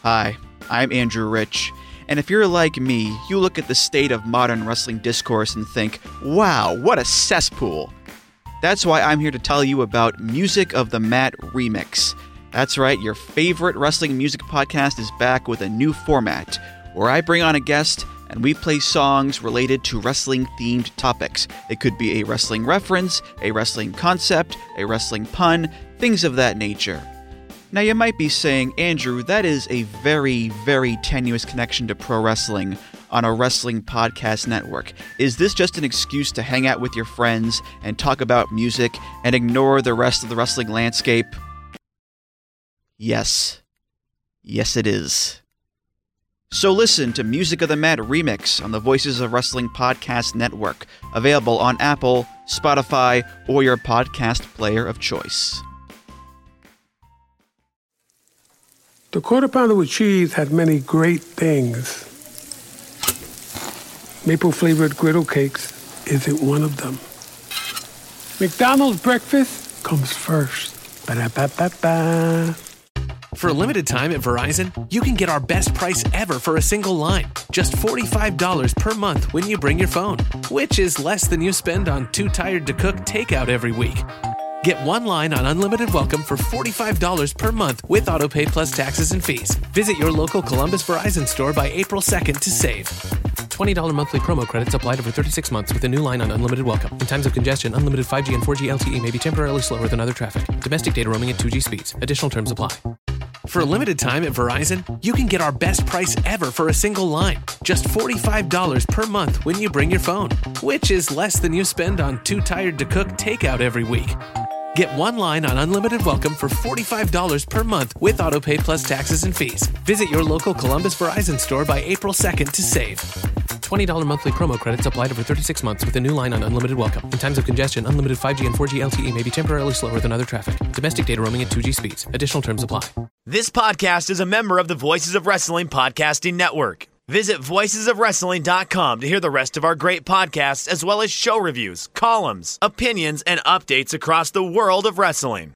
Hi, I'm Andrew Rich, and if you're like me, you look at the state of modern wrestling discourse and think, wow, what a cesspool. That's why I'm here to tell you about Music of the Mat Remix. That's right, your favorite wrestling music podcast is back with a new format, where I bring on a guest and we play songs related to wrestling-themed topics. It could be a wrestling reference, a wrestling concept, a wrestling pun, things of that nature. Now you might be saying, Andrew, that is a very, very tenuous connection to pro wrestling on a wrestling podcast network. Is this just an excuse to hang out with your friends and talk about music and ignore the rest of the wrestling landscape? Yes. Yes, it is. So listen to Music of the Mat Remix on the Voices of Wrestling Podcast Network, available on Apple, Spotify, or your podcast player of choice. The Quarter Pounder with cheese had many great things. Maple-flavored griddle cakes isn't one of them. McDonald's breakfast comes first. Ba-da-ba-ba-ba. For a limited time at Verizon, you can get our best price ever for a single line. Just $45 per month when you bring your phone, which is less than you spend on Too Tired to Cook takeout every week. Get one line on Unlimited Welcome for $45 per month with AutoPay plus taxes and fees. Visit your local Columbus Verizon store by April 2nd to save. $20 monthly promo credits applied over 36 months with a new line on Unlimited Welcome. In times of congestion, unlimited 5G and 4G LTE may be temporarily slower than other traffic. Domestic data roaming at 2G speeds. Additional terms apply. For a limited time at Verizon, you can get our best price ever for a single line. Just $45 per month when you bring your phone, which is less than you spend on Too Tired to Cook takeout every week. Get one line on Unlimited Welcome for $45 per month with AutoPay plus taxes and fees. Visit your local Columbus Verizon store by April 2nd to save. $20 monthly promo credits applied over 36 months with a new line on Unlimited Welcome. In times of congestion, unlimited 5G and 4G LTE may be temporarily slower than other traffic. Domestic data roaming at 2G speeds. Additional terms apply. This podcast is a member of the Voices of Wrestling Podcasting Network. Visit voicesofwrestling.com to hear the rest of our great podcasts, as well as show reviews, columns, opinions, and updates across the world of wrestling.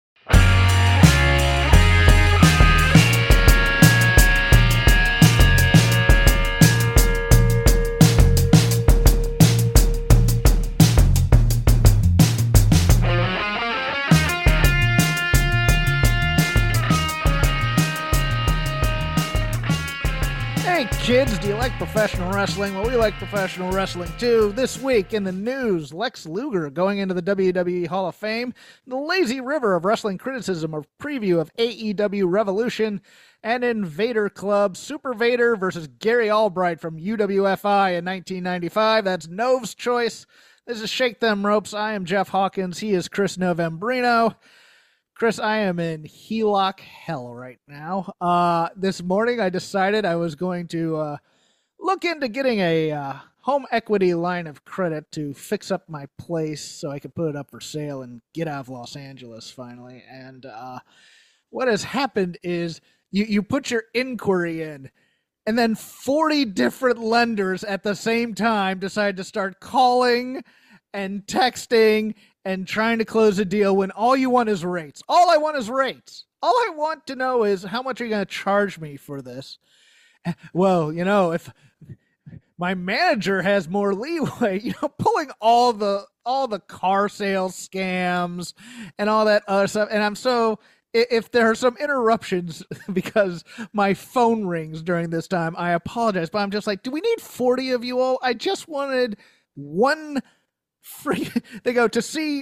Hey kids, do you like professional wrestling? Well, we like professional wrestling too. This week in the news, Lex Luger going into the WWE Hall of Fame, the lazy river of wrestling criticism, a preview of AEW Revolution, and in Vader Club, Super Vader versus Gary Albright from UWFI in 1995. That's Nove's choice. This is Shake Them Ropes. I am Jeff Hawkins. He is Chris Novembrino. Chris, I am in HELOC hell right now. This morning I decided I was going to look into getting a home equity line of credit to fix up my place so I could put it up for sale and get out of Los Angeles finally. And what has happened is you put your inquiry in, and then 40 different lenders at the same time decide to start calling and texting and trying to close a deal when all you want is rates. All I want is rates. All I want to know is how much are you going to charge me for this? Well, if my manager has more leeway, pulling all the car sales scams and all that other stuff. And if there are some interruptions because my phone rings during this time, I apologize. But I'm just like, do we need 40 of you all? I just wanted one free. They go to see,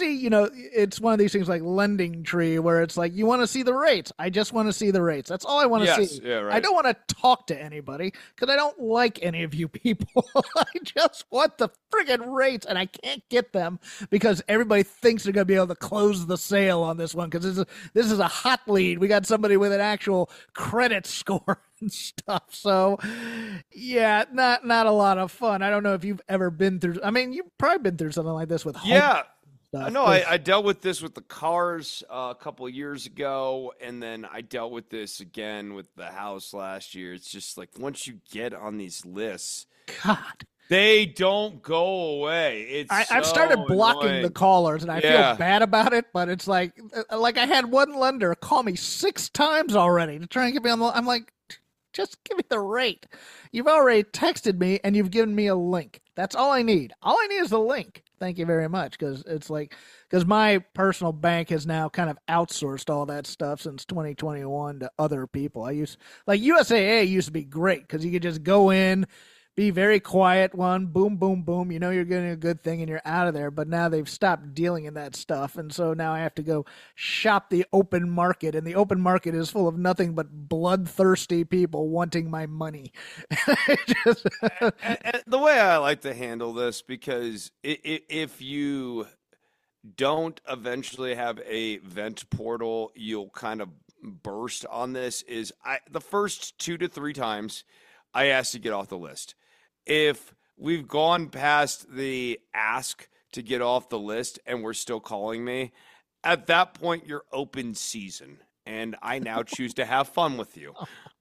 it's one of these things like Lending Tree where it's like, you want to see the rates. I just want to see the rates. That's all I want to see. Yeah, right. I don't want to talk to anybody because I don't like any of you people. I just want the friggin' rates, and I can't get them because everybody thinks they're going to be able to close the sale on this one because this is a hot lead. We got somebody with an actual credit score and stuff. So, yeah, not a lot of fun. I don't know if you've ever been through. I mean, you've probably been through something like this with home stuff. No, I dealt with this with the cars a couple of years ago, and then I dealt with this again with the house last year. It's just like once you get on these lists, God, They don't go away. I've started blocking annoying. the callers, and I Yeah. feel bad about it. But it's like I had one lender call me 6 times already to try and get me on the. I'm like, just give me the rate. You've already texted me, and you've given me a link. That's all I need. All I need is the link. Thank you very much, because my personal bank has now kind of outsourced all that stuff since 2021 to other people. USAA used to be great because you could just go in, be very quiet, boom, boom, boom. You know you're getting a good thing and you're out of there. But now they've stopped dealing in that stuff. And so now I have to go shop the open market. And the open market is full of nothing but bloodthirsty people wanting my money. And the way I like to handle this, because if you don't eventually have a vent portal, you'll kind of burst on this, is the first 2 to 3 times I ask to get off the list. If we've gone past the ask to get off the list and we're still calling me, at that point you're open season, and I now choose to have fun with you.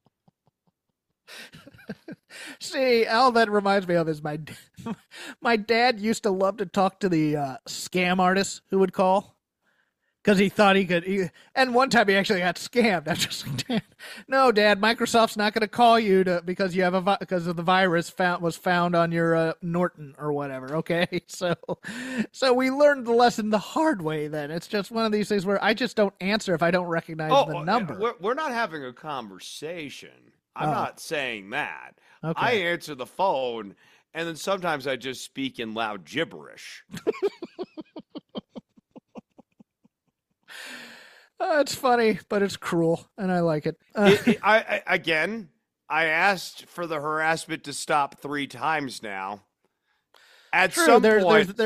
See, all that reminds me of is my dad used to love to talk to the scam artists who would call. Because he thought he could, and one time he actually got scammed. I'm just like, Dad, no, Dad, Microsoft's not going to call you because you have because of the virus was found on your Norton or whatever. Okay, so we learned the lesson the hard way. Then it's just one of these things where I just don't answer if I don't recognize the number. We're not having a conversation. I'm not saying that. Okay. I answer the phone, and then sometimes I just speak in loud gibberish. It's funny, but it's cruel, and I like it. I asked for the harassment to stop 3 times now. At some point,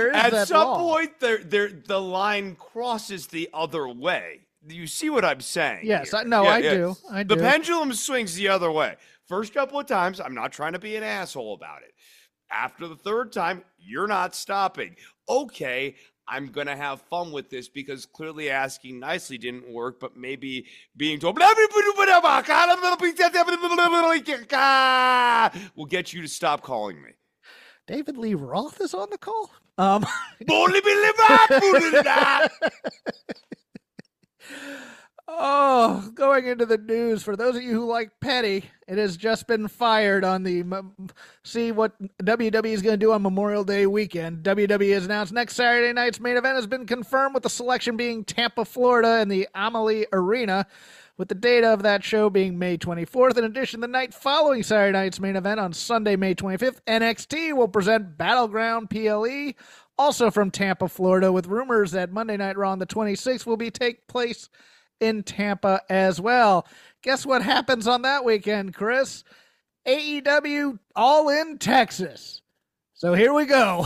the line crosses the other way. You see what I'm saying? Yes, here? I do. The pendulum swings the other way. First couple of times, I'm not trying to be an asshole about it. After the 3rd time, you're not stopping. Okay, I'm going to have fun with this, because clearly asking nicely didn't work, but maybe being told will get you to stop calling me. David Lee Roth is on the call? Oh, going into the news, for those of you who like Petty, it has just been fired on the see what WWE is going to do on Memorial Day weekend. WWE has announced next Saturday night's main event has been confirmed, with the selection being Tampa, Florida, and the Amalie Arena, with the date of that show being May 24th. In addition, the night following Saturday night's main event on Sunday, May 25th, NXT will present Battleground PLE, also from Tampa, Florida, with rumors that Monday Night Raw on the 26th will take place in Tampa as well. Guess what happens on that weekend, Chris? AEW All in Texas. So here we go.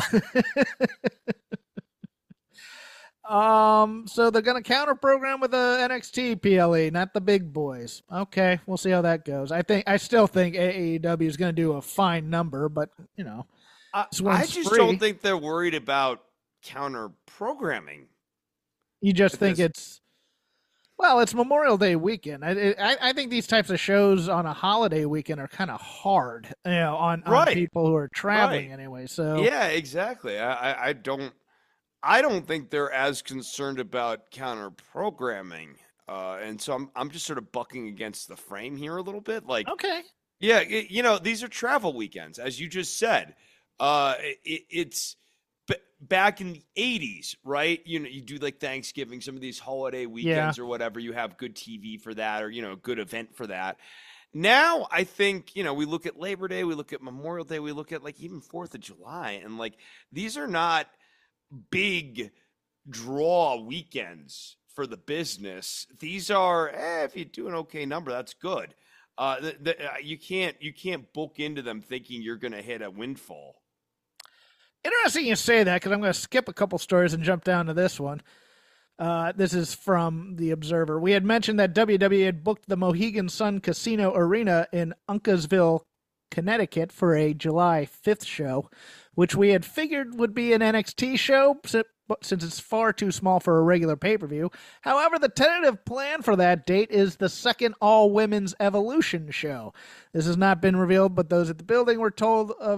So they're going to counter program with the NXT PLE, not the big boys. Okay, we'll see how that goes. I still think AEW is going to do a fine number, but you know, I just don't think they're worried about counter programming. You just think it's Memorial Day weekend. I think these types of shows on a holiday weekend are kind of hard, on people who are traveling anyway. So yeah, exactly. I don't think they're as concerned about counter programming, and so I'm just sort of bucking against the frame here a little bit. Like, okay, yeah, these are travel weekends, as you just said. It's back in the 80s, right? You do like Thanksgiving, some of these holiday weekends or whatever, you have good TV for that, or, a good event for that. Now, I think, we look at Labor Day, we look at Memorial Day, we look at like even 4th of July, and like these are not big draw weekends for the business. These are, if you do an okay number, that's good. You can't book into them thinking you're going to hit a windfall. Interesting you say that, because I'm going to skip a couple stories and jump down to this one. This is from The Observer. We had mentioned that WWE had booked the Mohegan Sun Casino Arena in Uncasville, Connecticut for a July 5th show, which we had figured would be an NXT show since it's far too small for a regular pay-per-view. However, the tentative plan for that date is the second all-women's Evolution show. This has not been revealed, but those at the building were told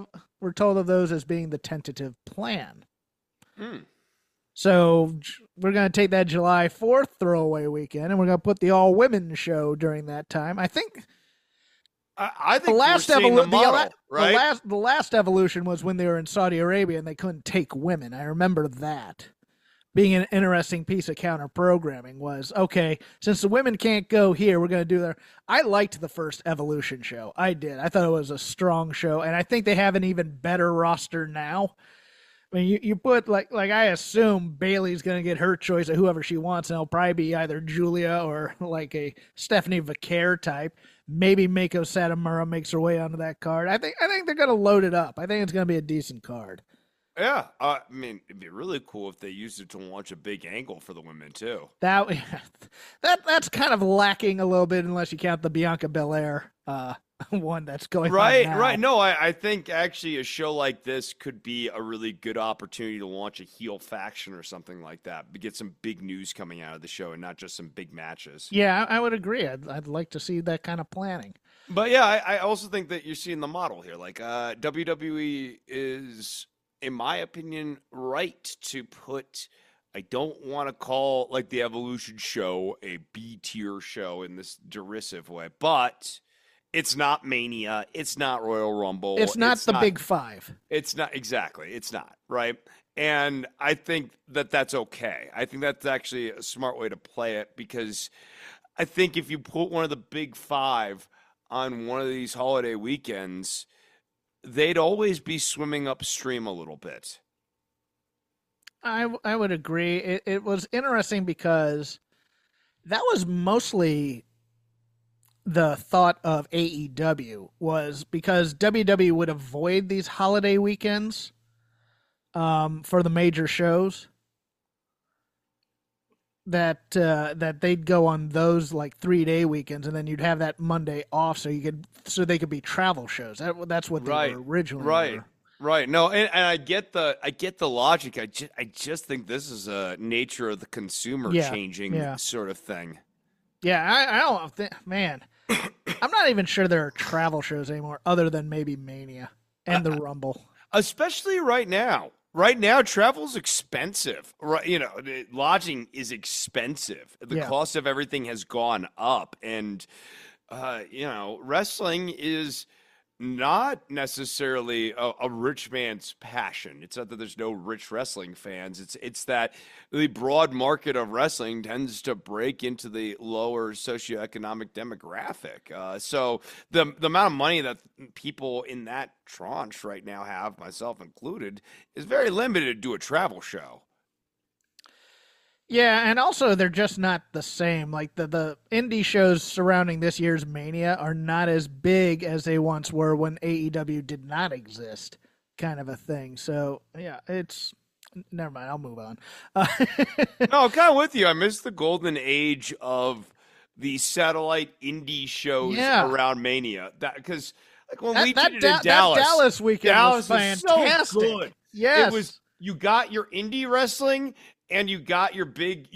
We're told of those as being the tentative plan. Hmm. So we're going to take that July 4th throwaway weekend, and we're going to put the all-women show during that time. I think I think the last we're seeing the model, right? The last evolution was when they were in Saudi Arabia and they couldn't take women. I remember that being an interesting piece of counter programming. Was okay, since the women can't go here, we're going to do their. I liked the first Evolution show. I did. I thought it was a strong show, and I think they have an even better roster now. I mean, you put like I assume Bailey's going to get her choice of whoever she wants, and it'll probably be either Julia or like a Stephanie Vaquer type. Maybe Mako Satomura makes her way onto that card. I think they're going to load it up. I think it's going to be a decent card. Yeah, I mean, it'd be really cool if they used it to launch a big angle for the women too. That's kind of lacking a little bit unless you count the Bianca Belair one that's going on now. Right. No, I think actually a show like this could be a really good opportunity to launch a heel faction or something like that, to get some big news coming out of the show and not just some big matches. Yeah, I would agree. I'd like to see that kind of planning. But yeah, I also think that you're seeing the model here. Like WWE is, in my opinion, right to put. I don't want to call like the Evolution show a B tier show in this derisive way, but it's not Mania. It's not Royal Rumble. It's not the Big Five. It's not exactly. It's not right. And I think that that's okay. I think that's actually a smart way to play it, because I think if you put one of the Big Five on one of these holiday weekends, they'd always be swimming upstream a little bit. I would agree. It was interesting because that was mostly the thought of AEW, was because WWE would avoid these holiday weekends for the major shows, that they'd go on those like 3-day weekends, and then you'd have that Monday off so they could be travel shows. That's what they were originally. Right. No, and I get the logic. I just think this is a nature of the consumer changing sort of thing. Yeah, I don't think, man. I'm not even sure there are travel shows anymore other than maybe Mania and the Rumble. Especially right now. Right now, travel's expensive. Right, lodging is expensive. The cost of everything has gone up, and wrestling is not necessarily a rich man's passion. It's not that there's no rich wrestling fans. It's that the broad market of wrestling tends to break into the lower socioeconomic demographic. So the amount of money that people in that tranche right now have, myself included, is very limited to do a travel show. Yeah, and also they're just not the same. Like the indie shows surrounding this year's Mania are not as big as they once were when AEW did not exist, kind of a thing. So yeah, never mind. I'll move on. No, I'm kind of with you. I miss the golden age of the satellite indie shows around Mania. Because like when we did it in Dallas, that Dallas weekend was fantastic. So good. Yes, it was. You got your indie wrestling. And you got your big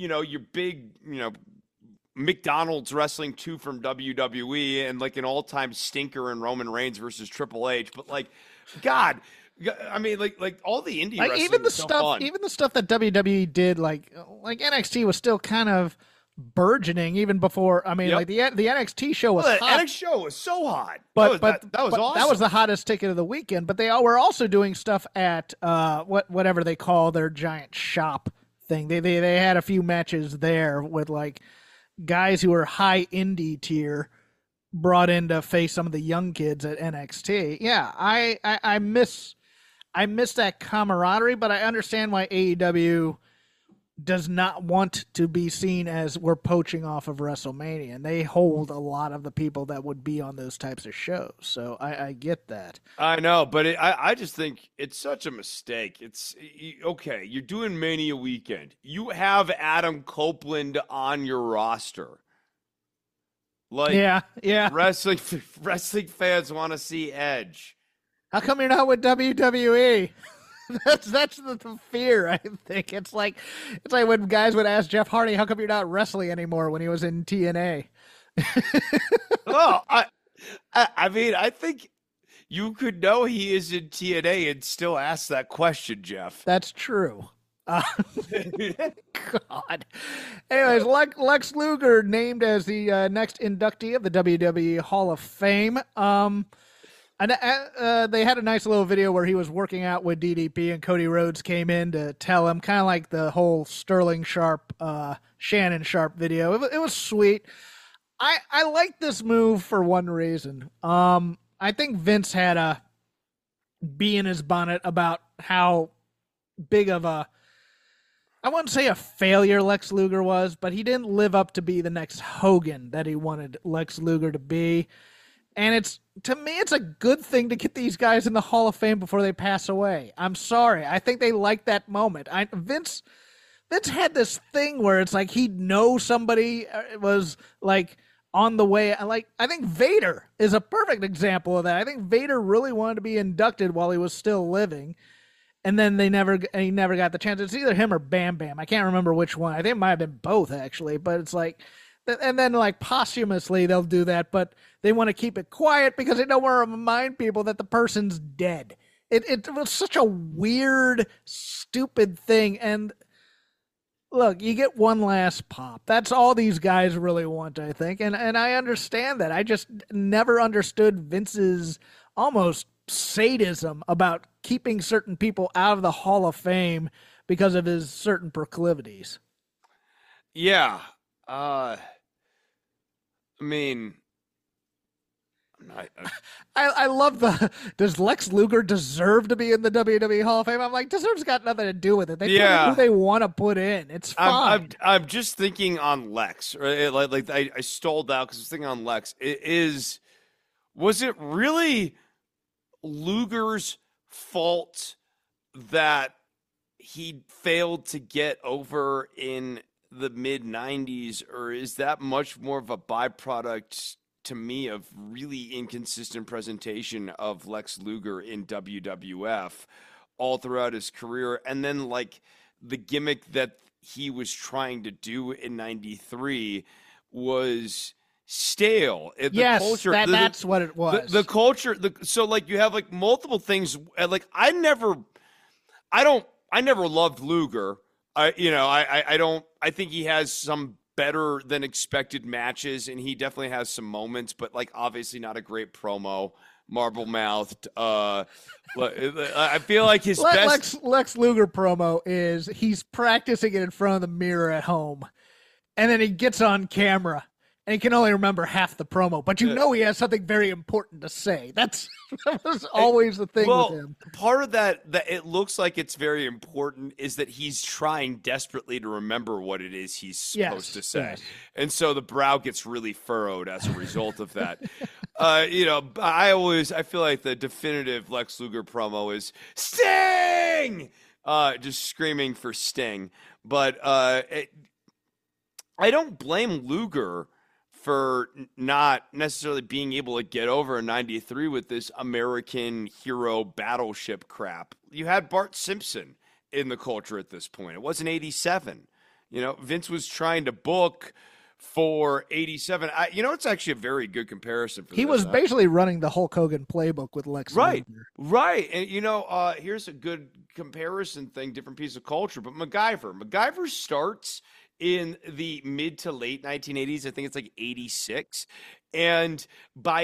McDonald's wrestling 2 from WWE, and like an all-time stinker in Roman Reigns versus Triple H. But like, God, I mean, like all the indie wrestling, even the stuff that WWE did, like NXT was still kind of burgeoning even before. I mean, like the NXT show was hot. The NXT show was so hot. But that was awesome. That was the hottest ticket of the weekend. But they were also doing stuff at whatever they call their giant shop thing. They had a few matches there with like guys who were high indie tier brought in to face some of the young kids at NXT. Yeah, I miss that camaraderie, but I understand why AEW does not want to be seen as we're poaching off of WrestleMania, and they hold a lot of the people that would be on those types of shows. So I get that. I know, but I just think it's such a mistake. It's okay. You're doing Mania weekend. You have Adam Copeland on your roster. Like, yeah. Wrestling fans want to see Edge. How come you're not with WWE? That's the fear, I think. It's like when guys would ask Jeff Hardy, how come you're not wrestling anymore, when he was in TNA? Well, I mean, I think You could know he is in TNA and still ask that question, Jeff. That's true. God. Anyways, Lex Luger named as the next inductee of the WWE Hall of Fame. And they had a nice little video where he was working out with DDP, and Cody Rhodes came in to tell him, kind of like the whole Sterling Sharp, Shannon Sharp video. It was sweet. I like this move for one reason. I think Vince had a bee in his bonnet about how big of a, I wouldn't say a failure Lex Luger was, but he didn't live up to be the next Hogan that he wanted Lex Luger to be. And to me, it's a good thing to get these guys in the Hall of Fame before they pass away. I'm sorry. I think they like that moment. Vince had this thing where it's like he'd know somebody was like on the way. I think Vader is a perfect example of that. I think Vader really wanted to be inducted while he was still living. And then he never got the chance. It's either him or Bam Bam. I can't remember which one. I think it might have been both, actually. But it's like, and then like posthumously they'll do that, but they want to keep it quiet because they don't want to remind people that the person's dead. It was such a weird, stupid thing. And look, you get one last pop. That's all these guys really want, I think. And I understand that. I just never understood Vince's almost sadism about keeping certain people out of the Hall of Fame because of his certain proclivities. Yeah. I mean, I love does Lex Luger deserve to be in the WWE Hall of Fame? I'm like, deserve's got nothing to do with it. They put in who they want to put in. It's fine. I'm just thinking on Lex. Right? Like I stalled out because I was thinking on Lex. Was it really Luger's fault that he failed to get over in the mid-90s, or is that much more of a byproduct to me of really inconsistent presentation of Lex Luger in WWF all throughout his career? And then like the gimmick that he was trying to do in 93 was stale. Yes, culture, that's what it was. The culture. So like you have like multiple things. Like I never loved Luger. I think he has some better than expected matches, and he definitely has some moments, but like obviously not a great promo. Marble mouthed. I feel like his best Lex Luger promo is he's practicing it in front of the mirror at home, and then he gets on camera. And he can only remember half the promo, but you know he has something very important to say. That was always the thing with him. Part of that it looks like it's very important is that he's trying desperately to remember what it is he's supposed to say. Yes. And so the brow gets really furrowed as a result of that. I feel like the definitive Lex Luger promo is Sting! Just screaming for Sting. But I don't blame Luger for not necessarily being able to get over in 93 with this American hero battleship crap. You had Bart Simpson in the culture at this point. It wasn't 87. Vince was trying to book for 87. It's actually a very good comparison for He was basically running the Hulk Hogan playbook with Lex Luger. Right. And, here's a good comparison thing, different piece of culture, but MacGyver starts in the mid to late 1980s. I think it's like 86. And by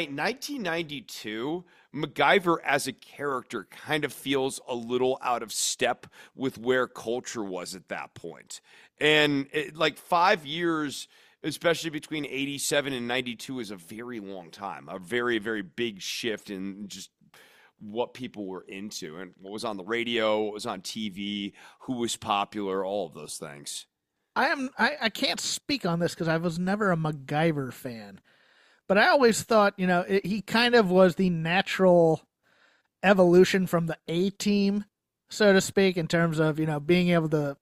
1992, MacGyver as a character kind of feels a little out of step with where culture was at that point. And 5 years, especially between 87 and 92, is a very long time, a very, very big shift in just what people were into and what was on the radio, what was on TV, who was popular, all of those things. I can't speak on this because I was never a MacGyver fan, but I always thought, he kind of was the natural evolution from the A-Team, so to speak, in terms of, being able to,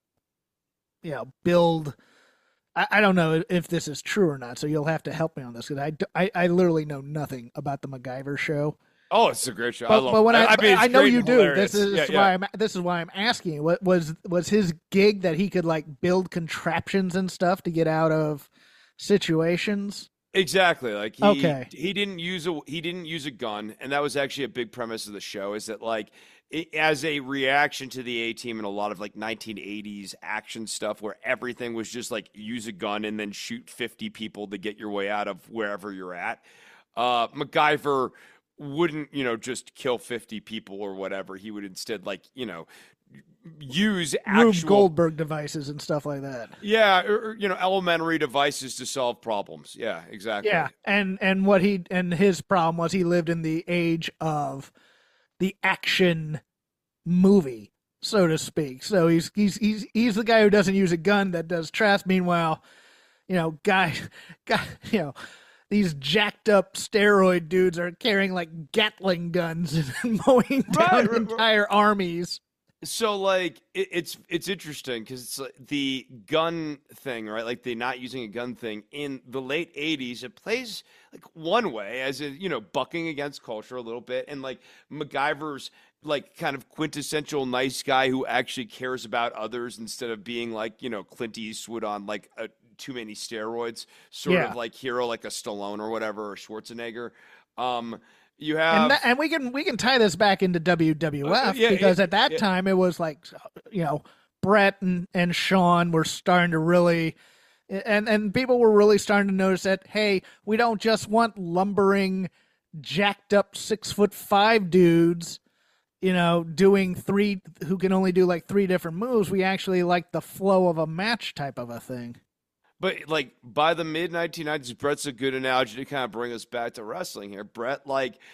build. I don't know if this is true or not, so you'll have to help me on this because I literally know nothing about the MacGyver show. Oh, it's a great show. I know you do. Hilarious. This is why I'm asking. What was his gig that he could like build contraptions and stuff to get out of situations? Exactly. Like he didn't use a gun, and that was actually a big premise of the show. Is that like as a reaction to the A-Team and a lot of like 1980s action stuff, where everything was just like use a gun and then shoot 50 people to get your way out of wherever you're at. MacGyver wouldn't, just kill 50 people or whatever. He would instead use actual Rube Goldberg devices and stuff like that. Yeah, or elementary devices to solve problems. Yeah, exactly. Yeah, and his problem was he lived in the age of the action movie, so to speak. So he's the guy who doesn't use a gun that does trash. Meanwhile, these jacked up steroid dudes are carrying like Gatling guns and mowing down entire armies. So like it's interesting because it's like the gun thing, right? Like the not using a gun thing in the late 80s, it plays like one way as in, bucking against culture a little bit, and like MacGyver's like kind of quintessential nice guy who actually cares about others instead of being like, Clint Eastwood on like too many steroids, sort of like hero, like a Stallone or whatever, or Schwarzenegger. You have, and we can tie this back into WWF because at that time it was like, Brett and Sean were starting to really, and people were really starting to notice that, hey, we don't just want lumbering, jacked up 6'5" dudes, doing who can only do like 3 different moves. We actually like the flow of a match type of a thing. But like by the mid 1990s, Brett's a good analogy to kind of bring us back to wrestling here. Brett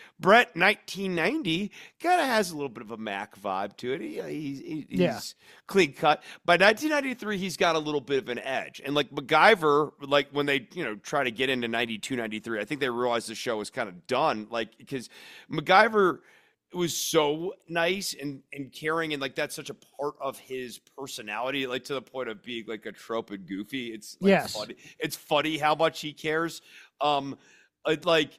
1990 kind of has a little bit of a Mac vibe to it. He's clean cut. By 1993, he's got a little bit of an edge. And like MacGyver, like when they try to get into 92, 93, I think they realized the show was kind of done. Like because MacGyver was so nice and caring, and like that's such a part of his personality, like to the point of being like a trope and goofy. It's like funny. It's funny how much he cares. By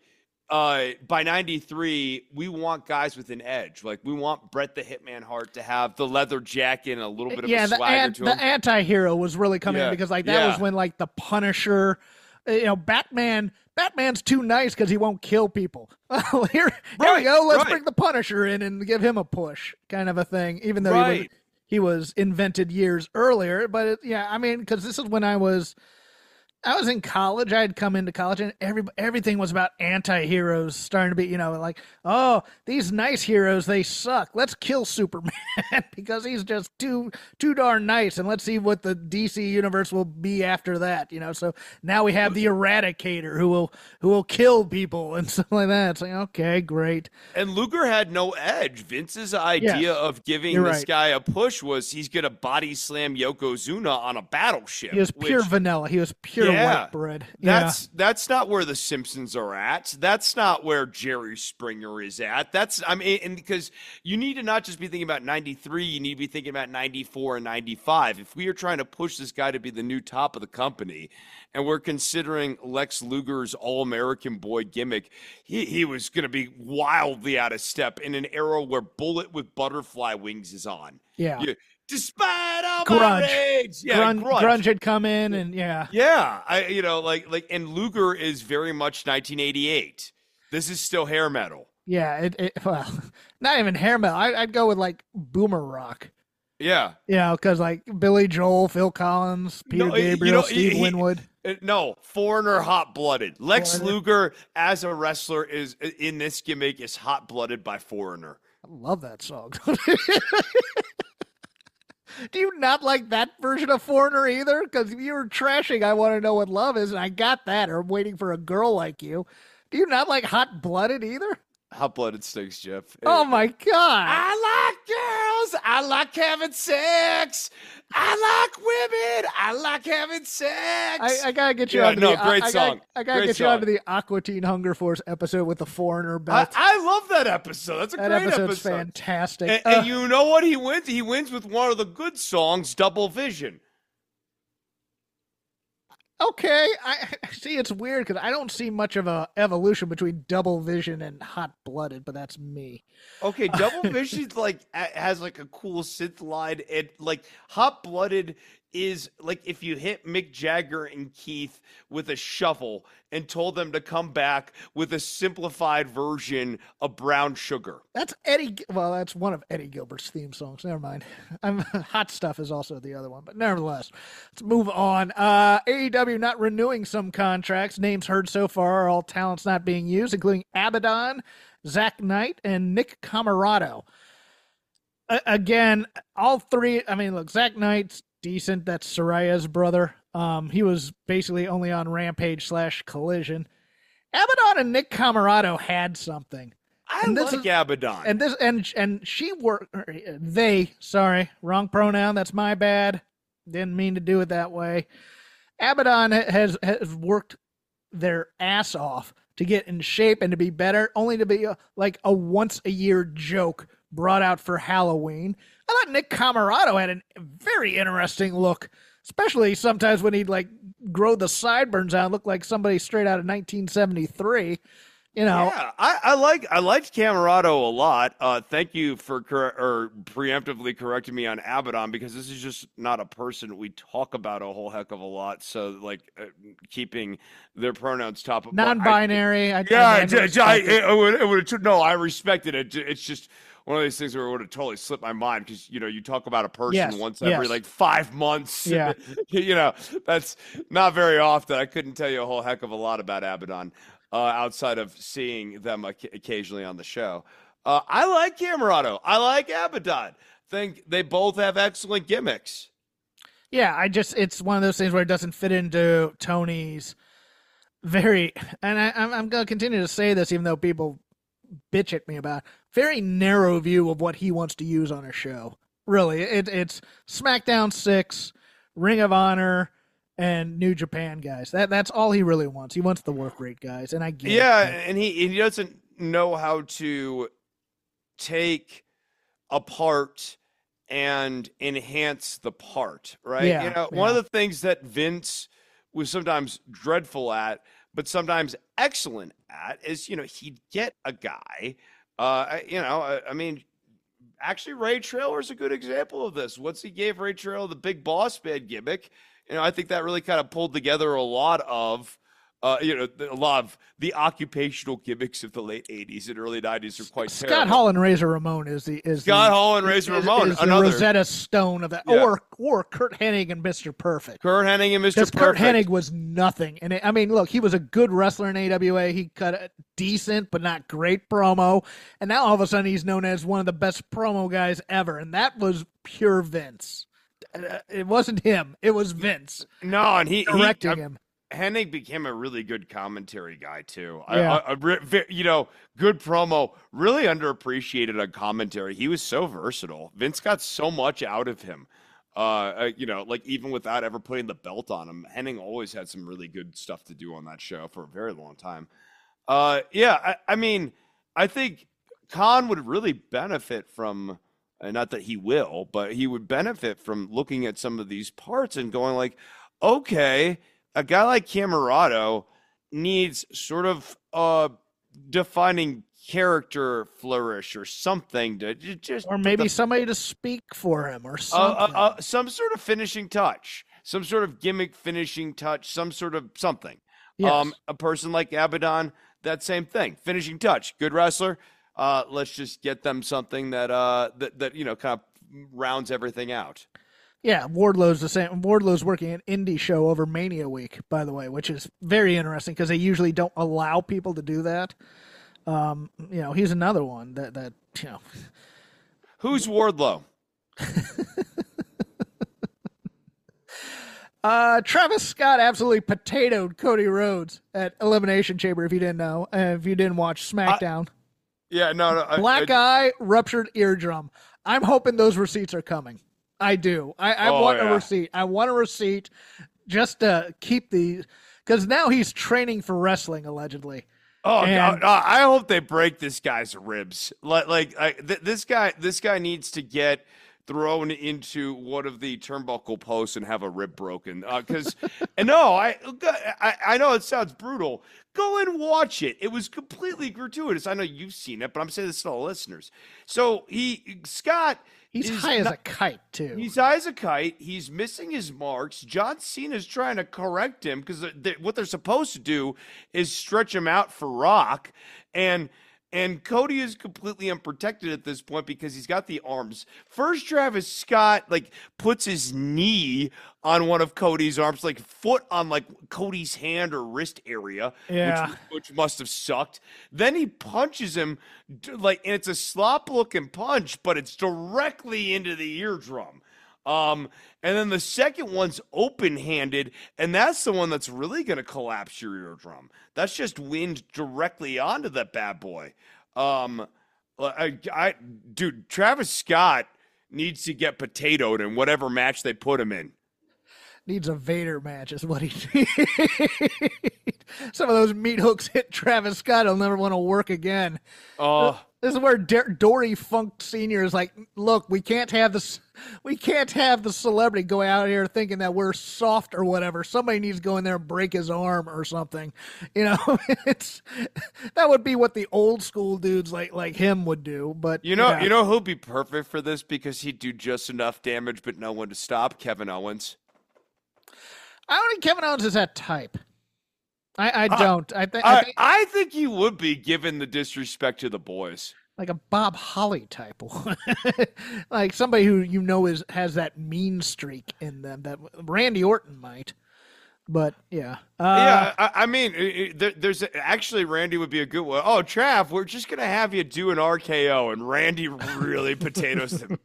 93, we want guys with an edge. Like we want Bret the Hitman Hart to have the leather jacket and a little bit of a swagger to him. The anti-hero was really coming in because like that was when like the Punisher, Batman's too nice because he won't kill people. Here we go. Let's bring the Punisher in and give him a push, kind of a thing. Even though he was invented years earlier, but because this is when I was in college. I had come into college, and everything was about anti-heroes starting to be, like, oh, these nice heroes, they suck. Let's kill Superman because he's just too darn nice, and let's see what the DC universe will be after that. So now we have the Eradicator who will kill people and stuff like that. It's like, okay, great. And Luger had no edge. Vince's idea of giving this guy a push was he's gonna body slam Yokozuna on a battleship. He was pure vanilla. He was pure white bread. That's not where the Simpsons are at. That's not where Jerry Springer is at. And because you need to not just be thinking about 93, you need to be thinking about 94 and 95. If we are trying to push this guy to be the new top of the company, and we're considering Lex Luger's all-American boy gimmick, he was going to be wildly out of step in an era where Bullet with butterfly wings is on. Yeah. Despite all my rage, grunge had come in, and and Luger is very much 1988. This is still hair metal. Yeah, well, not even hair metal. I'd go with like boomer rock. Yeah, because like Billy Joel, Phil Collins, Peter Gabriel, Steve Winwood. No, Foreigner, hot-blooded. Lex Luger as a wrestler is in this gimmick is hot-blooded by Foreigner. I love that song. Do you not like that version of Foreigner either? Because if you were trashing I Want to Know What Love Is, and I got that, or I'm Waiting for a Girl Like You. Do you not like Hot Blooded either? Hot-blooded stinks, Jeff. Oh, my God. I like girls. I like having sex. I like women. I like having sex. I gotta get you onto great song. I gotta get you onto the Aqua Teen Hunger Force episode with the Foreigner belt. I love that episode. That's a great episode. That episode's fantastic. And you know what he wins? He wins with one of the good songs, Double Vision. Okay, I see. It's weird because I don't see much of a evolution between Double Vision and Hot Blooded, but that's me. Okay, Double Vision has like a cool synth line, and like Hot Blooded is like if you hit Mick Jagger and Keith with a shovel and told them to come back with a simplified version of Brown Sugar. That's Eddie. Well, that's one of Eddie Gilbert's theme songs. Never mind. Hot Stuff is also the other one, but nevertheless, let's move on. AEW not renewing some contracts. Names heard so far are all talents not being used, including Abaddon, Zach Knight, and Nick Camarado. Again, all three. I mean, look, Zach Knight's decent. That's Soraya's brother. He was basically only on Rampage / Collision. Abaddon and Nick Camarado had something. I like Abaddon. And she worked. They, sorry, wrong pronoun. That's my bad. Didn't mean to do it that way. Abaddon has worked their ass off to get in shape and to be better, only to be like a once a year joke brought out for Halloween. I thought Nick Camarado had a very interesting look, especially sometimes when he'd like grow the sideburns out, look like somebody straight out of 1973. You know, yeah, I liked Camarado a lot. Thank you for preemptively correcting me on Abaddon, because this is just not a person we talk about a whole heck of a lot. So like keeping their pronouns top of non-binary. I respected it. It's just one of these things where it would have totally slipped my mind, because, you know, you talk about a person once every like 5 months. Yeah. You know, that's not very often. I couldn't tell you a whole heck of a lot about Abaddon outside of seeing them occasionally on the show. I like Camarado. I like Abaddon. Think they both have excellent gimmicks. Yeah, it's one of those things where it doesn't fit into Tony's very, and I'm going to continue to say this even though people bitch at me about it, very narrow view of what he wants to use on a show. Really, it's SmackDown 6, Ring of Honor, and New Japan guys. That's all he really wants. He wants the work rate guys, and I get it. And he doesn't know how to take a part and enhance the part, right? Yeah, you know, one of the things that Vince was sometimes dreadful at, but sometimes excellent at, is, you know, he'd get a guy, I mean, actually Ray Traylor's a good example of this. Once he gave Ray Traylor the Big Boss Man gimmick, you know, I think that really kind of pulled together a lot of, a lot of the occupational gimmicks of the late 80s and early 90s are quite terrible. Scott Hall and Razor Ramon is another Rosetta Stone of that, or Kurt Hennig and Mr. Perfect. Kurt Hennig and Mr. Perfect. Kurt Hennig was nothing, and I mean, look, he was a good wrestler in AWA. He cut a decent but not great promo, and now all of a sudden he's known as one of the best promo guys ever, and that was pure Vince. It wasn't him; it was Vince. No, and he directing him. Hennig became a really good commentary guy too. Yeah. Good promo, really underappreciated on commentary. He was so versatile. Vince got so much out of him. Like even without ever putting the belt on him, Hennig always had some really good stuff to do on that show for a very long time. I mean, I think Khan would really benefit from, not that he will, but he would benefit from looking at some of these parts and going like, okay, a guy like Camarado needs sort of defining character flourish or something to just, or maybe somebody to speak for him or something. Some sort of finishing touch, some sort of gimmick finishing touch, some sort of something. Yes. A person like Abaddon, that same thing, finishing touch, good wrestler. Let's just get them something that kind of rounds everything out. Yeah, Wardlow's the same. Wardlow's working an indie show over Mania Week, by the way, which is very interesting because they usually don't allow people to do that. He's another one that. Who's Wardlow? Travis Scott absolutely potatoed Cody Rhodes at Elimination Chamber, if you didn't know, if you didn't watch SmackDown. Black eye, ruptured eardrum. I'm hoping those receipts are coming. I do. I want a receipt. I want a receipt just to keep because now he's training for wrestling, allegedly. Oh, no, I hope they break this guy's ribs. This guy needs to get thrown into one of the turnbuckle posts and have a rib broken. Because, and no, I know it sounds brutal. Go and watch it. It was completely gratuitous. I know you've seen it, but I'm saying this to all listeners. So Scott. He's high as a kite, too. He's high as a kite. He's missing his marks. John Cena's trying to correct him because what they're supposed to do is stretch him out for Rock. And Cody is completely unprotected at this point because he's got the arms. First, Travis Scott puts his knee on one of Cody's arms, foot on Cody's hand or wrist area, which must have sucked. Then he punches him, and it's a slop-looking punch, but it's directly into the eardrum. And then the second one's open-handed, and that's the one that's really going to collapse your eardrum. That's just wind directly onto that bad boy. Dude, Travis Scott needs to get potatoed in whatever match they put him in. Needs a Vader match is what he needs. Some of those meat hooks hit Travis Scott. He'll never want to work again. This is where Dory Funk Sr. is like, look, we can't have the celebrity go out here thinking that we're soft or whatever. Somebody needs to go in there and break his arm or something. That would be what the old school dudes like him would do. But you know who'd be perfect for this because he'd do just enough damage, but no one to stop? Kevin Owens. I don't think Kevin Owens is that type. I don't. I think he would be, given the disrespect to the boys. Like a Bob Holly type one. Like somebody who has that mean streak in them that Randy Orton might. But yeah. I mean, there's actually Randy would be a good one. Oh, Trav, we're just going to have you do an RKO, and Randy really potatoes him.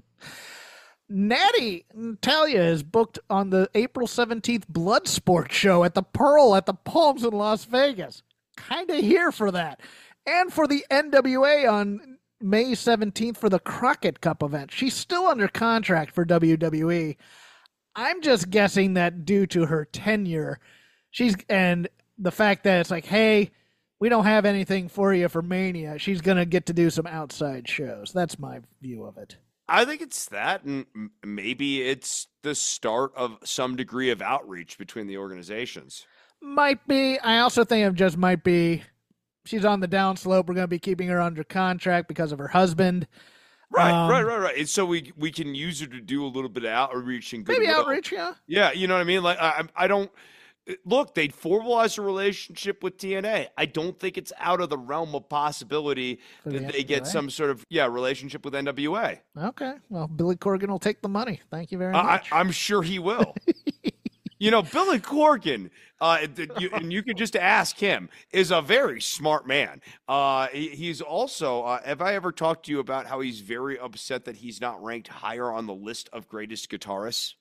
Natty Natalya is booked on the April 17th Bloodsport show at the Pearl at the Palms in Las Vegas. Kind of here for that. And for the NWA on May 17th for the Crockett Cup event. She's still under contract for WWE. I'm just guessing that due to her tenure, and the fact that it's like, hey, we don't have anything for you for Mania, she's going to get to do some outside shows. That's my view of it. I think it's that, and maybe it's the start of some degree of outreach between the organizations. Might be. I also think it just might be she's on the downslope. We're going to be keeping her under contract because of her husband. Right. And so we can use her to do a little bit of outreach and goodwill. Maybe outreach, yeah. Yeah, you know what I mean? Like, I don't... Look, they'd formalize a relationship with TNA. I don't think it's out of the realm of possibility that they get some sort of relationship with NWA. Okay. Well, Billy Corgan will take the money. Thank you very much. I'm sure he will. Billy Corgan, and you can just ask him, is a very smart man. He's also, have I ever talked to you about how he's very upset that he's not ranked higher on the list of greatest guitarists?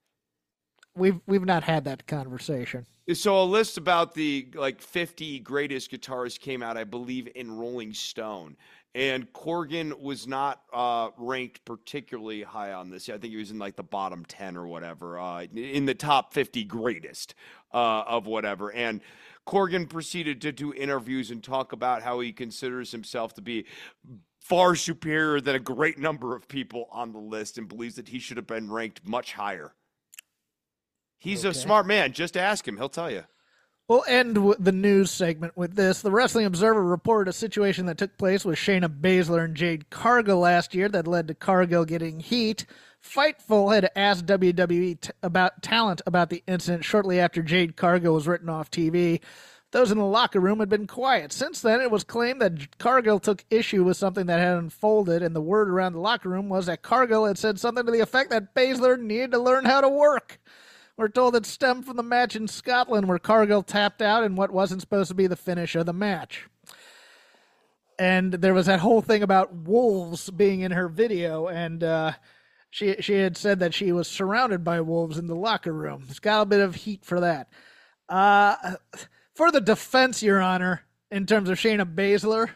We've not had that conversation. So a list about the 50 greatest guitarists came out, I believe, in Rolling Stone. And Corgan was not ranked particularly high on this. I think he was in the bottom 10 or whatever, in the top 50 greatest of whatever. And Corgan proceeded to do interviews and talk about how he considers himself to be far superior than a great number of people on the list and believes that he should have been ranked much higher. He's a smart man. Just ask him. He'll tell you. We'll end the news segment with this. The Wrestling Observer reported a situation that took place with Shayna Baszler and Jade Cargill last year that led to Cargill getting heat. Fightful had asked WWE about the incident shortly after Jade Cargill was written off TV. Those in the locker room had been quiet. Since then, it was claimed that Cargill took issue with something that had unfolded, and the word around the locker room was that Cargill had said something to the effect that Baszler needed to learn how to work. We're told it stemmed from the match in Scotland where Cargill tapped out in what wasn't supposed to be the finish of the match. And there was that whole thing about wolves being in her video, and she had said that she was surrounded by wolves in the locker room. It's got a bit of heat for that. For the defense, Your Honor, in terms of Shayna Baszler,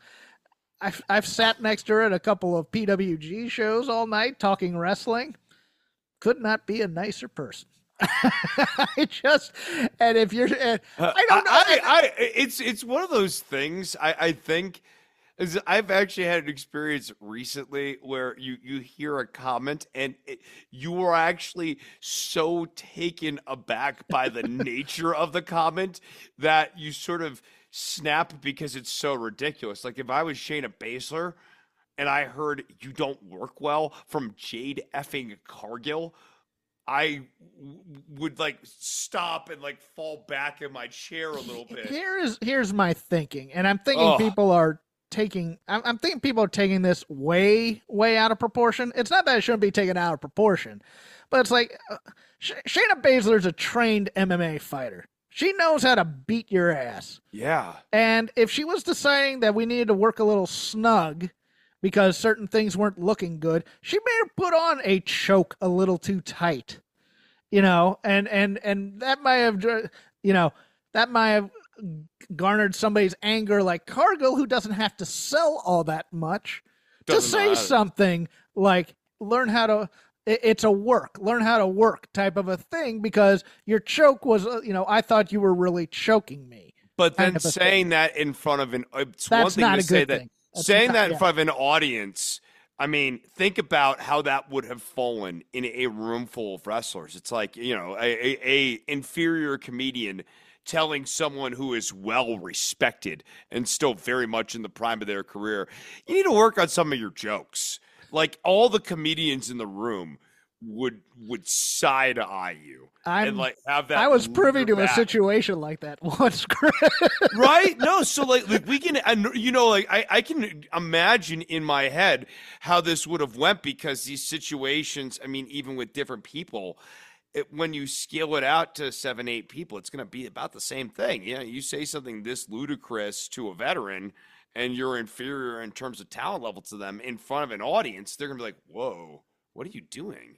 I've sat next to her at a couple of PWG shows all night talking wrestling. Could not be a nicer person. It's one of those things. I think I've actually had an experience recently where you hear a comment and you are actually so taken aback by the nature of the comment that you sort of snap because it's so ridiculous. Like if I was Shayna Baszler and I heard "you don't work well" from Jade effing Cargill, I would like stop and like fall back in my chair a little bit. Here's my thinking, and I'm thinking people are I'm thinking people are taking this way out of proportion. It's not that it shouldn't be taken out of proportion, but it's like Shayna Baszler's a trained MMA fighter. She knows how to beat your ass. Yeah. And if she was deciding that we needed to work a little snug because certain things weren't looking good, she may have put on a choke a little too tight, and that might have garnered somebody's anger, like Cargill, who doesn't have to sell all that much, to say something like learn how to work type of a thing, because your choke was, I thought you were really choking me. But then saying that in front of it's one thing to say that. Saying that in front of an audience, I mean, think about how that would have fallen in a room full of wrestlers. It's like, a inferior comedian telling someone who is well respected and still very much in the prime of their career, you need to work on some of your jokes. Like all the comedians in the room would side eye you and like have that. I was privy to a situation like that once, right? No, so like we can, I can imagine in my head how this would have went, because these situations, I mean, even with different people, when you scale it out to 7-8 people, it's going to be about the same thing. You say something this ludicrous to a veteran and you're inferior in terms of talent level to them in front of an audience, they're going to be like, whoa, what are you doing?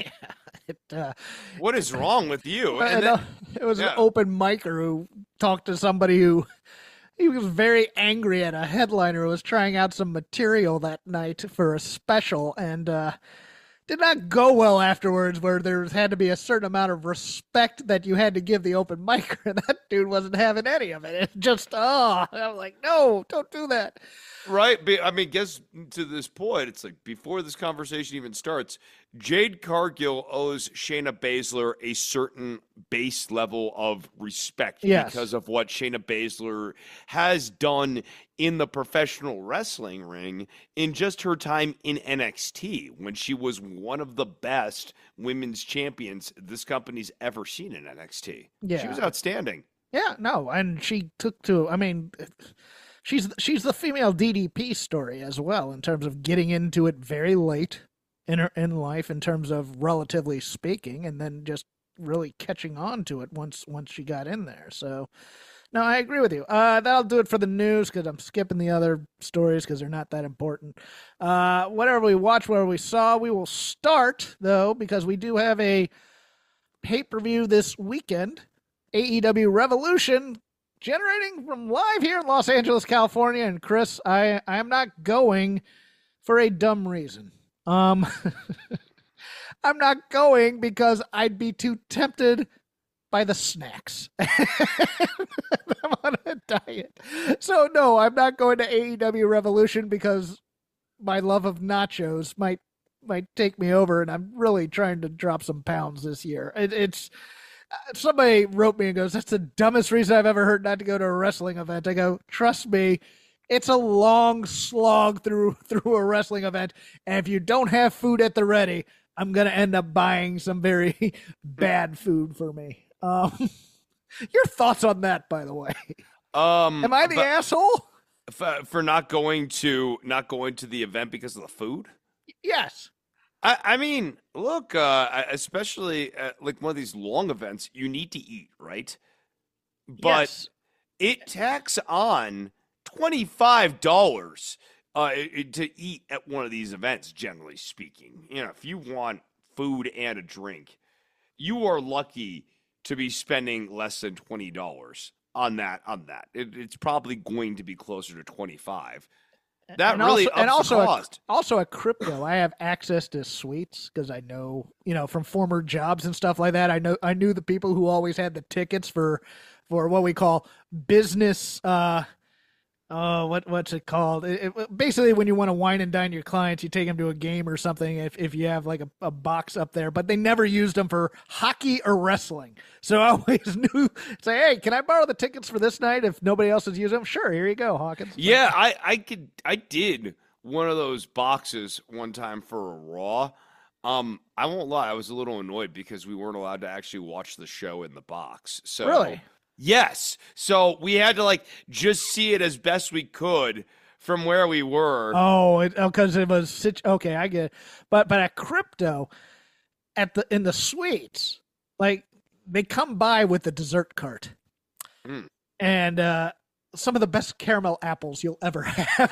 What is wrong with you? And it was an open micer who talked to somebody who he was very angry at a headliner who was trying out some material that night for a special, and did not go well afterwards, where there had to be a certain amount of respect that you had to give the open micer, and that dude wasn't having any of it. It's just, I was like, no, don't do that. Right. I mean, guess to this point, it's like before this conversation even starts, Jade Cargill owes Shayna Baszler a certain base level of respect because of what Shayna Baszler has done in the professional wrestling ring in just her time in NXT, when she was one of the best women's champions this company's ever seen in NXT. Yeah. She was outstanding. Yeah, no, and she took to, I mean, she's the female DDP story as well, in terms of getting into it very late in life, in terms of relatively speaking, and then just really catching on to it once she got in there. So, no, I agree with you. That'll do it for the news, because I'm skipping the other stories because they're not that important. Whatever we watched, whatever we saw, we will start, though, because we do have a pay-per-view this weekend, AEW Revolution, generating from live here in Los Angeles, California. And Chris, I am not going for a dumb reason. I'm not going because I'd be too tempted by the snacks. I'm on a diet. So no, I'm not going to AEW Revolution because my love of nachos might take me over, and I'm really trying to drop some pounds this year. It's somebody wrote me and goes, "That's the dumbest reason I've ever heard not to go to a wrestling event." I go, "Trust me, it's a long slog through a wrestling event, and if you don't have food at the ready, I'm going to end up buying some very bad food for me." Your thoughts on that, by the way? Am I the asshole for not going to the event because of the food? Yes. I mean, look, especially like one of these long events, you need to eat, right? But it tacks on $25 to eat at one of these events, generally speaking. If you want food and a drink, you are lucky to be spending less than $20 on that. It's probably going to be closer to $25. That really ups the cost. Also at crypto, I have access to suites because I know, from former jobs and stuff like that. I knew the people who always had the tickets for what we call business Oh, what's it called? Basically, when you want to wine and dine your clients, you take them to a game or something if you have like a box up there. But they never used them for hockey or wrestling. So I always knew, say, hey, can I borrow the tickets for this night if nobody else has used them? Sure, here you go, Hawkins. Yeah, I did one of those boxes one time for a Raw. I won't lie, I was a little annoyed because we weren't allowed to actually watch the show in the box. So Really? Yes. So we had to like just see it as best we could from where we were. Oh, because it was okay. I get it. But at Crypto, in the suites, like they come by with the dessert cart, and some of the best caramel apples you'll ever have,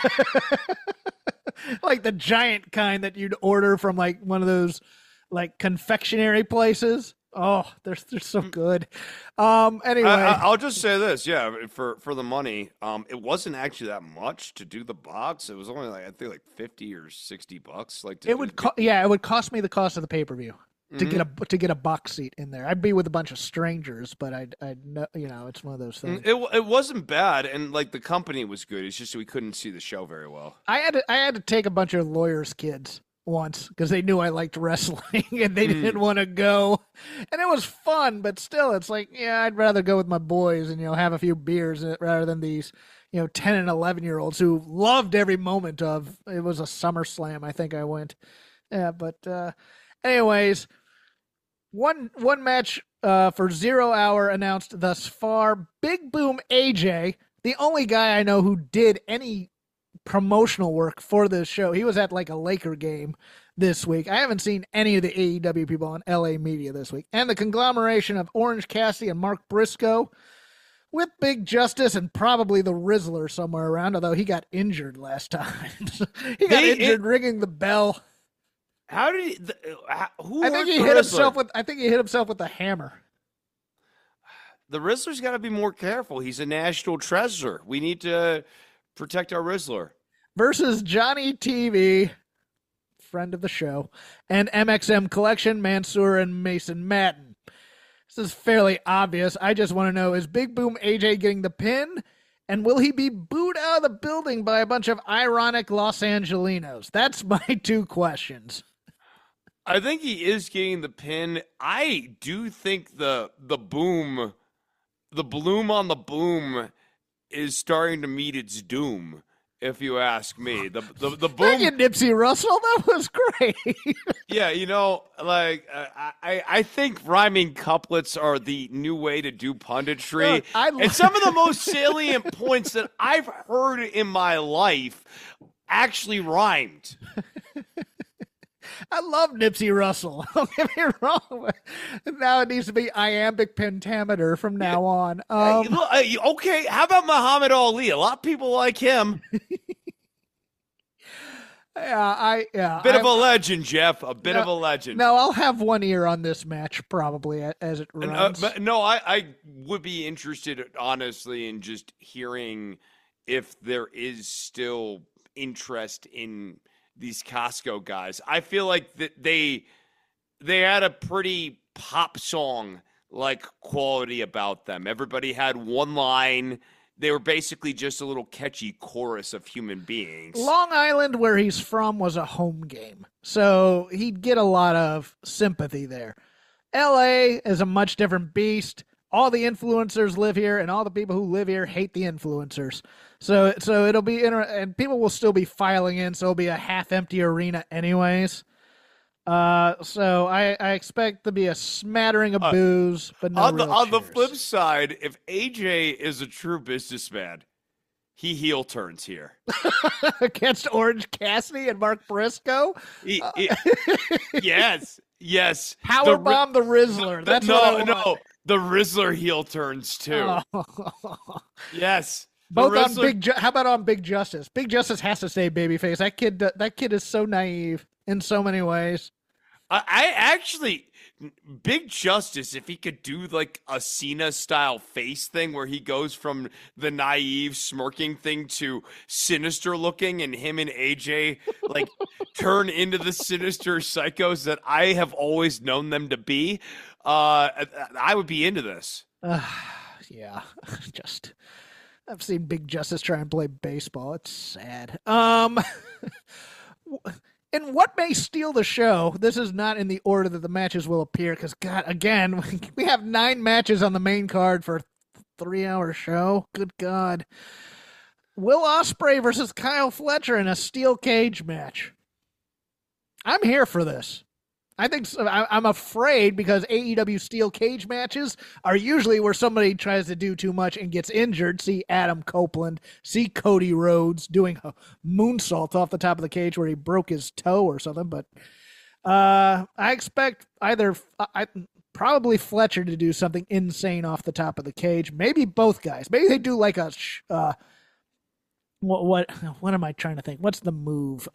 like the giant kind that you'd order from like one of those like confectionery places. Oh, they're so good. Anyway, I'll just say this, yeah, for the money, it wasn't actually that much to do the box. It was only like I think like $50 or $60. Like it would cost me the cost of the pay-per-view to get a box seat in there. I'd be with a bunch of strangers, but I'd know, it's one of those things. It wasn't bad, and like the company was good. It's just we couldn't see the show very well. I had to take a bunch of lawyers' kids once because they knew I liked wrestling and they didn't want to go, and it was fun, but still it's like, yeah, I'd rather go with my boys and have a few beers rather than these 10 and 11-year-olds who loved every moment of it. Was a SummerSlam, I think I went. Yeah, but anyways, one match for 0 Hour announced thus far. Big Boom AJ, the only guy I know who did any promotional work for this show. He was at like a Laker game this week. I haven't seen any of the AEW people on LA media this week. And the conglomeration of Orange Cassidy and Mark Briscoe with Big Justice and probably the Rizzler somewhere around, although he got injured last time. He got injured ringing the bell. How did he? I think he hit himself with a hammer. The Rizzler's got to be more careful. He's a national treasure. We need to protect our Rizzler. Versus Johnny TV, friend of the show, and MXM Collection, Mansoor and Mason Madden. This is fairly obvious. I just want to know, is Big Boom AJ getting the pin? And will he be booed out of the building by a bunch of ironic Los Angelinos? That's my two questions. I think he is getting the pin. I do think the bloom on the boom is starting to meet its doom, if you ask me. The boom. Thank you, Nipsey Russell. That was great. Yeah, I think rhyming couplets are the new way to do punditry. And some of the most salient points that I've heard in my life actually rhymed. I love Nipsey Russell. Don't get me wrong. Now it needs to be iambic pentameter from now on. Okay, how about Muhammad Ali? A lot of people like him. Bit of a legend, Jeff. A bit of a legend. No, I'll have one ear on this match probably as it runs. I would be interested, honestly, in just hearing if there is still interest in these Costco guys. I feel like that they had a pretty pop song like quality about them. Everybody had one line. They were basically just a little catchy chorus of human beings. Long Island, where he's from, was a home game, so he'd get a lot of sympathy there. LA is a much different beast. All the influencers live here, and all the people who live here hate the influencers. So it'll be and people will still be filing in, so it'll be a half-empty arena anyways. So I expect to be a smattering of boos, but no on the flip side, if AJ is a true businessman, he heel turns here against Orange Cassidy and Mark Briscoe. Yes. Powerbomb the Rizzler. That's no. The Rizzler heel turns too. Yes. Both on how about on Big Justice? Big Justice has to stay babyface. That kid is so naive in so many ways. I actually, Big Justice, if he could do like a Cena style face thing where he goes from the naive smirking thing to sinister looking, and him and AJ like turn into the sinister psychos that I have always known them to be, I would be into this. Yeah, just I've seen Big Justice try and play baseball. It's sad. And what may steal the show, this is not in the order that the matches will appear, because, God, again, we have 9 matches on the main card for a 3-hour show. Good God. Will Ospreay versus Kyle Fletcher in a steel cage match. I'm here for this. I think I'm afraid because AEW steel cage matches are usually where somebody tries to do too much and gets injured. See Adam Copeland, see Cody Rhodes doing a moonsault off the top of the cage where he broke his toe or something. But I expect probably Fletcher to do something insane off the top of the cage. Maybe both guys. Maybe they do like a what am I trying to think? What's the move?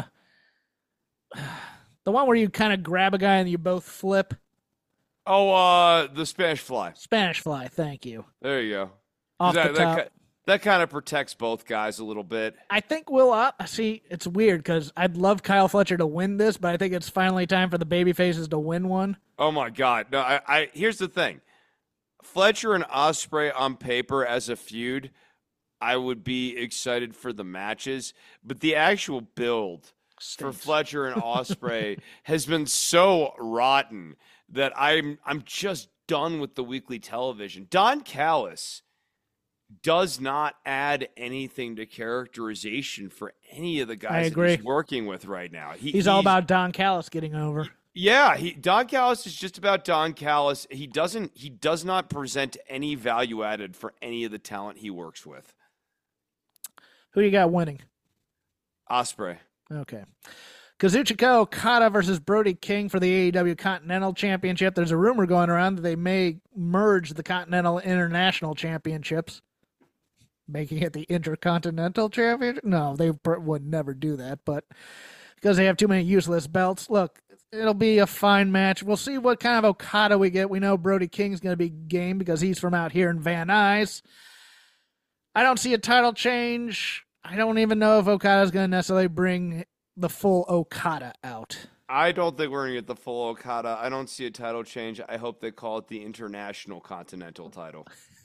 The one where you kind of grab a guy and you both flip. Oh, the Spanish Fly. Spanish Fly, thank you. There you go. Off the top. That kind of protects both guys a little bit. I think see, it's weird because I'd love Kyle Fletcher to win this, but I think it's finally time for the babyfaces to win one. Oh, my God. No, I here's the thing. Fletcher and Ospreay on paper as a feud, I would be excited for the matches, but the actual build for Fletcher and Ospreay has been so rotten that I'm just done with the weekly television. Don Callis does not add anything to characterization for any of the guys that he's working with right now. He's all about Don Callis getting over. Yeah, Don Callis is just about Don Callis. He does not present any value added for any of the talent he works with. Who you got winning? Ospreay. Okay. Kazuchika Okada versus Brody King for the AEW Continental Championship. There's a rumor going around that they may merge the Continental International Championships, making it the Intercontinental Championship. No, they would never do that, but because they have too many useless belts. Look, it'll be a fine match. We'll see what kind of Okada we get. We know Brody King's going to be game because he's from out here in Van Nuys. I don't see a title change. I don't even know if Okada's going to necessarily bring the full Okada out. I don't think we're going to get the full Okada. I don't see a title change. I hope they call it the International Continental title.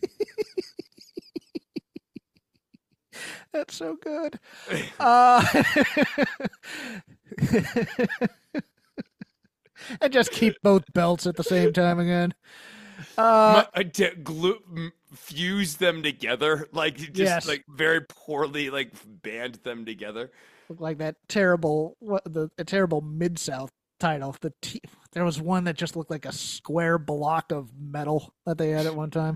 That's so good. And just keep both belts at the same time again. Fuse them together, like very poorly, like band them together. Look like that terrible, a terrible Mid-South title. There was one that just looked like a square block of metal that they had at one time.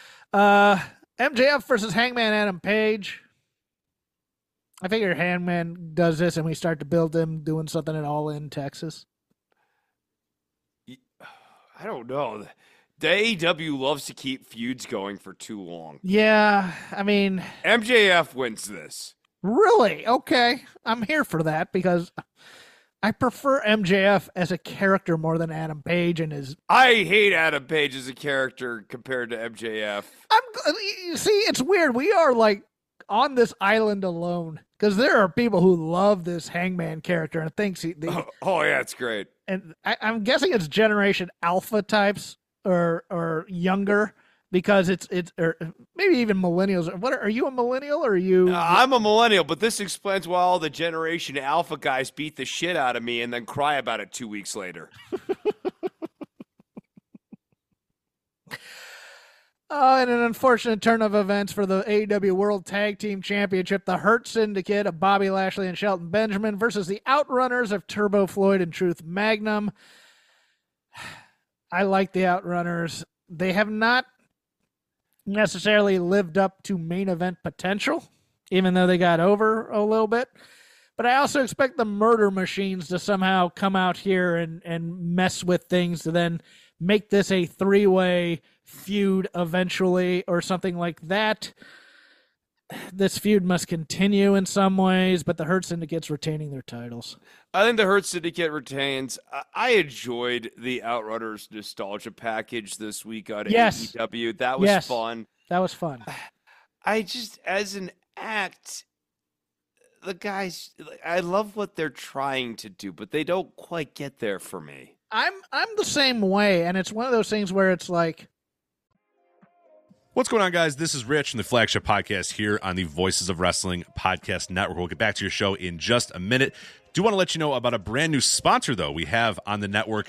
MJF versus Hangman Adam Page. I figure Hangman does this and we start to build him doing something at All In Texas. I don't know. The AEW loves to keep feuds going for too long. Yeah, I mean... MJF wins this. Really? Okay. I'm here for that because I prefer MJF as a character more than Adam Page and his... I hate Adam Page as a character compared to MJF. See, it's weird. We are like on this island alone because there are people who love this Hangman character and thinks Oh, yeah, it's great. And I'm guessing it's Generation Alpha types or younger because it's or maybe even millennials. What are you, a millennial or are you? I'm a millennial, but this explains why all the Generation Alpha guys beat the shit out of me and then cry about it 2 weeks later. In an unfortunate turn of events for the AEW World Tag Team Championship, the Hurt Syndicate of Bobby Lashley and Shelton Benjamin versus the Outrunners of Turbo Floyd and Truth Magnum. I like the Outrunners. They have not necessarily lived up to main event potential, even though they got over a little bit. But I also expect the Murder Machines to somehow come out here and mess with things to then make this a three-way feud eventually or something like that. This feud must continue in some ways, but the Hurt Syndicate's retaining their titles. I think the Hurt Syndicate retains. I enjoyed the Outrunners nostalgia package this week on AEW. That was fun. That was fun. I just, as an act, the guys, I love what they're trying to do, but they don't quite get there for me. I'm the same way, and it's one of those things where it's like, What's going on, guys? This is Rich from the Flagship Podcast here on the Voices of Wrestling Podcast Network. We'll get back to your show in just a minute. Do want to let you know about a brand new sponsor, though, we have on the network,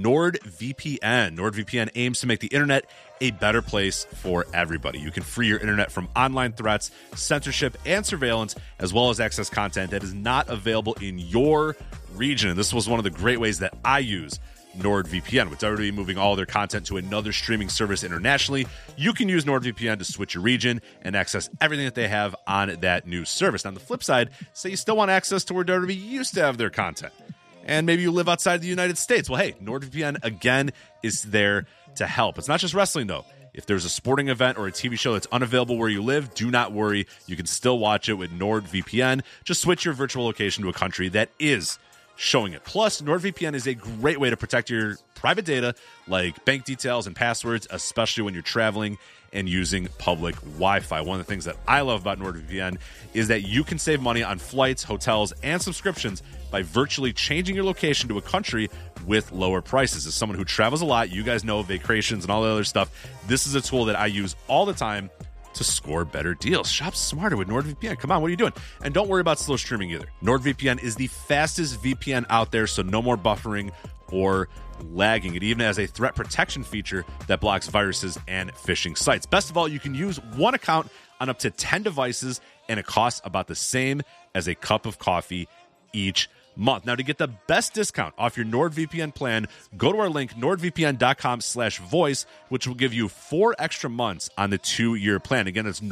NordVPN. NordVPN aims to make the internet a better place for everybody. You can free your internet from online threats, censorship, and surveillance, as well as access content that is not available in your region. And this was one of the great ways that I use NordVPN. With WWE moving all their content to another streaming service internationally, you can use NordVPN to switch your region and access everything that they have on that new service. Now, on the flip side, say you still want access to where WWE used to have their content, and maybe you live outside the United States. Well, hey, NordVPN, again, is there to help. It's not just wrestling, though. If there's a sporting event or a TV show that's unavailable where you live, do not worry. You can still watch it with NordVPN. Just switch your virtual location to a country that is showing it. Plus, NordVPN is a great way to protect your private data like bank details and passwords, especially when you're traveling and using public Wi-Fi. One of the things that I love about NordVPN is that you can save money on flights, hotels, and subscriptions by virtually changing your location to a country with lower prices. As someone who travels a lot, you guys know vacations and all the other stuff, this is a tool that I use all the time to score better deals. Shop smarter with NordVPN. Come on, what are you doing? And don't worry about slow streaming either. NordVPN is the fastest VPN out there, so no more buffering or lagging. It even has a threat protection feature that blocks viruses and phishing sites. Best of all, you can use one account on up to 10 devices, and it costs about the same as a cup of coffee each month. Now, to get the best discount off your NordVPN plan, go to our link, nordvpn.com/voice, which will give you 4 extra months on the 2-year plan. Again, it's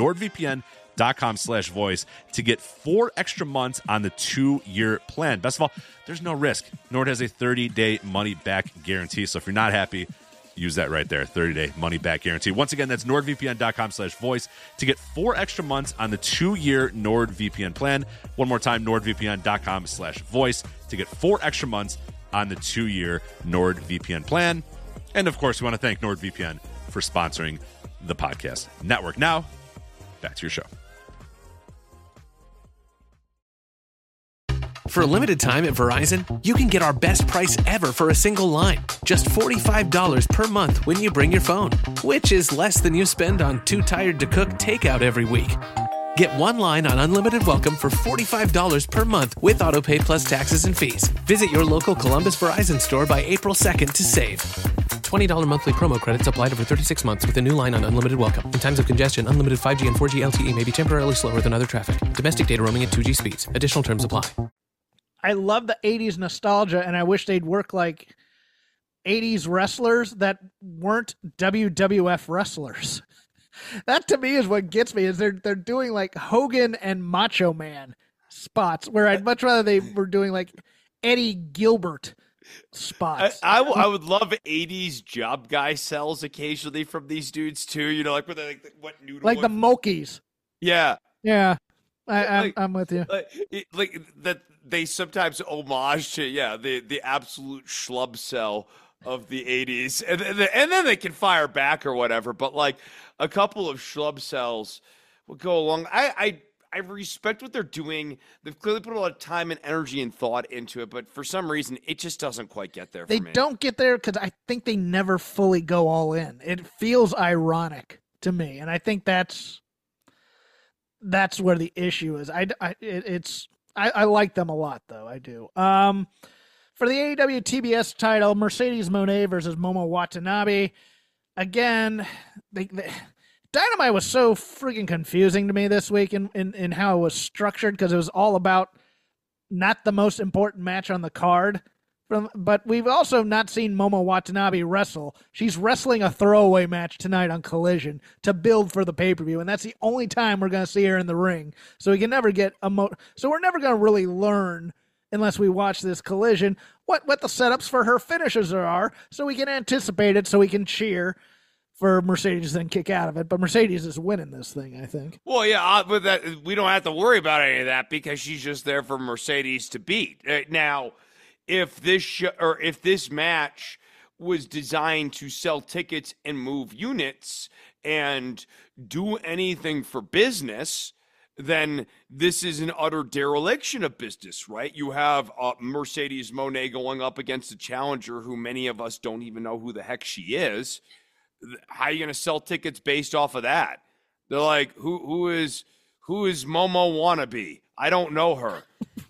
nordvpn.com/voice to get 4 extra months on the 2-year plan. Best of all, there's no risk. Nord has a 30-day money-back guarantee, so if you're not happy, use that right there, 30-day money-back guarantee. Once again, that's nordvpn.com/voice to get 4 extra months on the 2-year NordVPN plan. One more time, nordvpn.com/voice to get 4 extra months on the 2-year NordVPN plan. And, of course, we want to thank NordVPN for sponsoring the podcast network. Now, back to your show. For a limited time at Verizon, you can get our best price ever for a single line. Just $45 per month when you bring your phone, which is less than you spend on Too Tired to Cook takeout every week. Get one line on Unlimited Welcome for $45 per month with AutoPay plus taxes and fees. Visit your local Columbus Verizon store by April 2nd to save. $20 monthly promo credits applied over 36 months with a new line on Unlimited Welcome. In times of congestion, unlimited 5G and 4G LTE may be temporarily slower than other traffic. Domestic data roaming at 2G speeds. Additional terms apply. I love the 80s nostalgia, and I wish they'd work like 80s wrestlers that weren't WWF wrestlers. That, to me, is what gets me, is they're doing like Hogan and Macho Man spots, where I'd much rather they were doing like Eddie Gilbert spots. I would love 80s job guy sells occasionally from these dudes, too. You know, like, what noodle? Like the Mokies. Yeah. Yeah. I'm with you. Like that they sometimes homage to the absolute schlub cell of the 80s, and then they can fire back or whatever. But like a couple of schlub cells will go along. I respect what they're doing. They've clearly put a lot of time and energy and thought into it, but for some reason it just doesn't quite get there. They don't get there because I think they never fully go all in. It feels ironic to me, and I think that's where the issue is. I like them a lot, though. I do. For the AEW TBS title, Mercedes Moné versus Momo Watanabe. Again, Dynamite was so freaking confusing to me this week in how it was structured, because it was all about not the most important match on the card. But we've also not seen Momo Watanabe wrestle. She's wrestling a throwaway match tonight on Collision to build for the pay-per-view, and that's the only time we're going to see her in the ring. So we can never get so we're never going to really learn, unless we watch this Collision, what the setups for her finishes are, so we can anticipate it, so we can cheer for Mercedes and kick out of it. But Mercedes is winning this thing, I think. Well, yeah, but that we don't have to worry about any of that because she's just there for Mercedes to beat. Now, if this match was designed to sell tickets and move units and do anything for business, then this is an utter dereliction of business, right? You have Mercedes Moné going up against a challenger who many of us don't even know who the heck she is. how are you going to sell tickets based off of that? They're like, who is Momo Wannabe? I don't know her.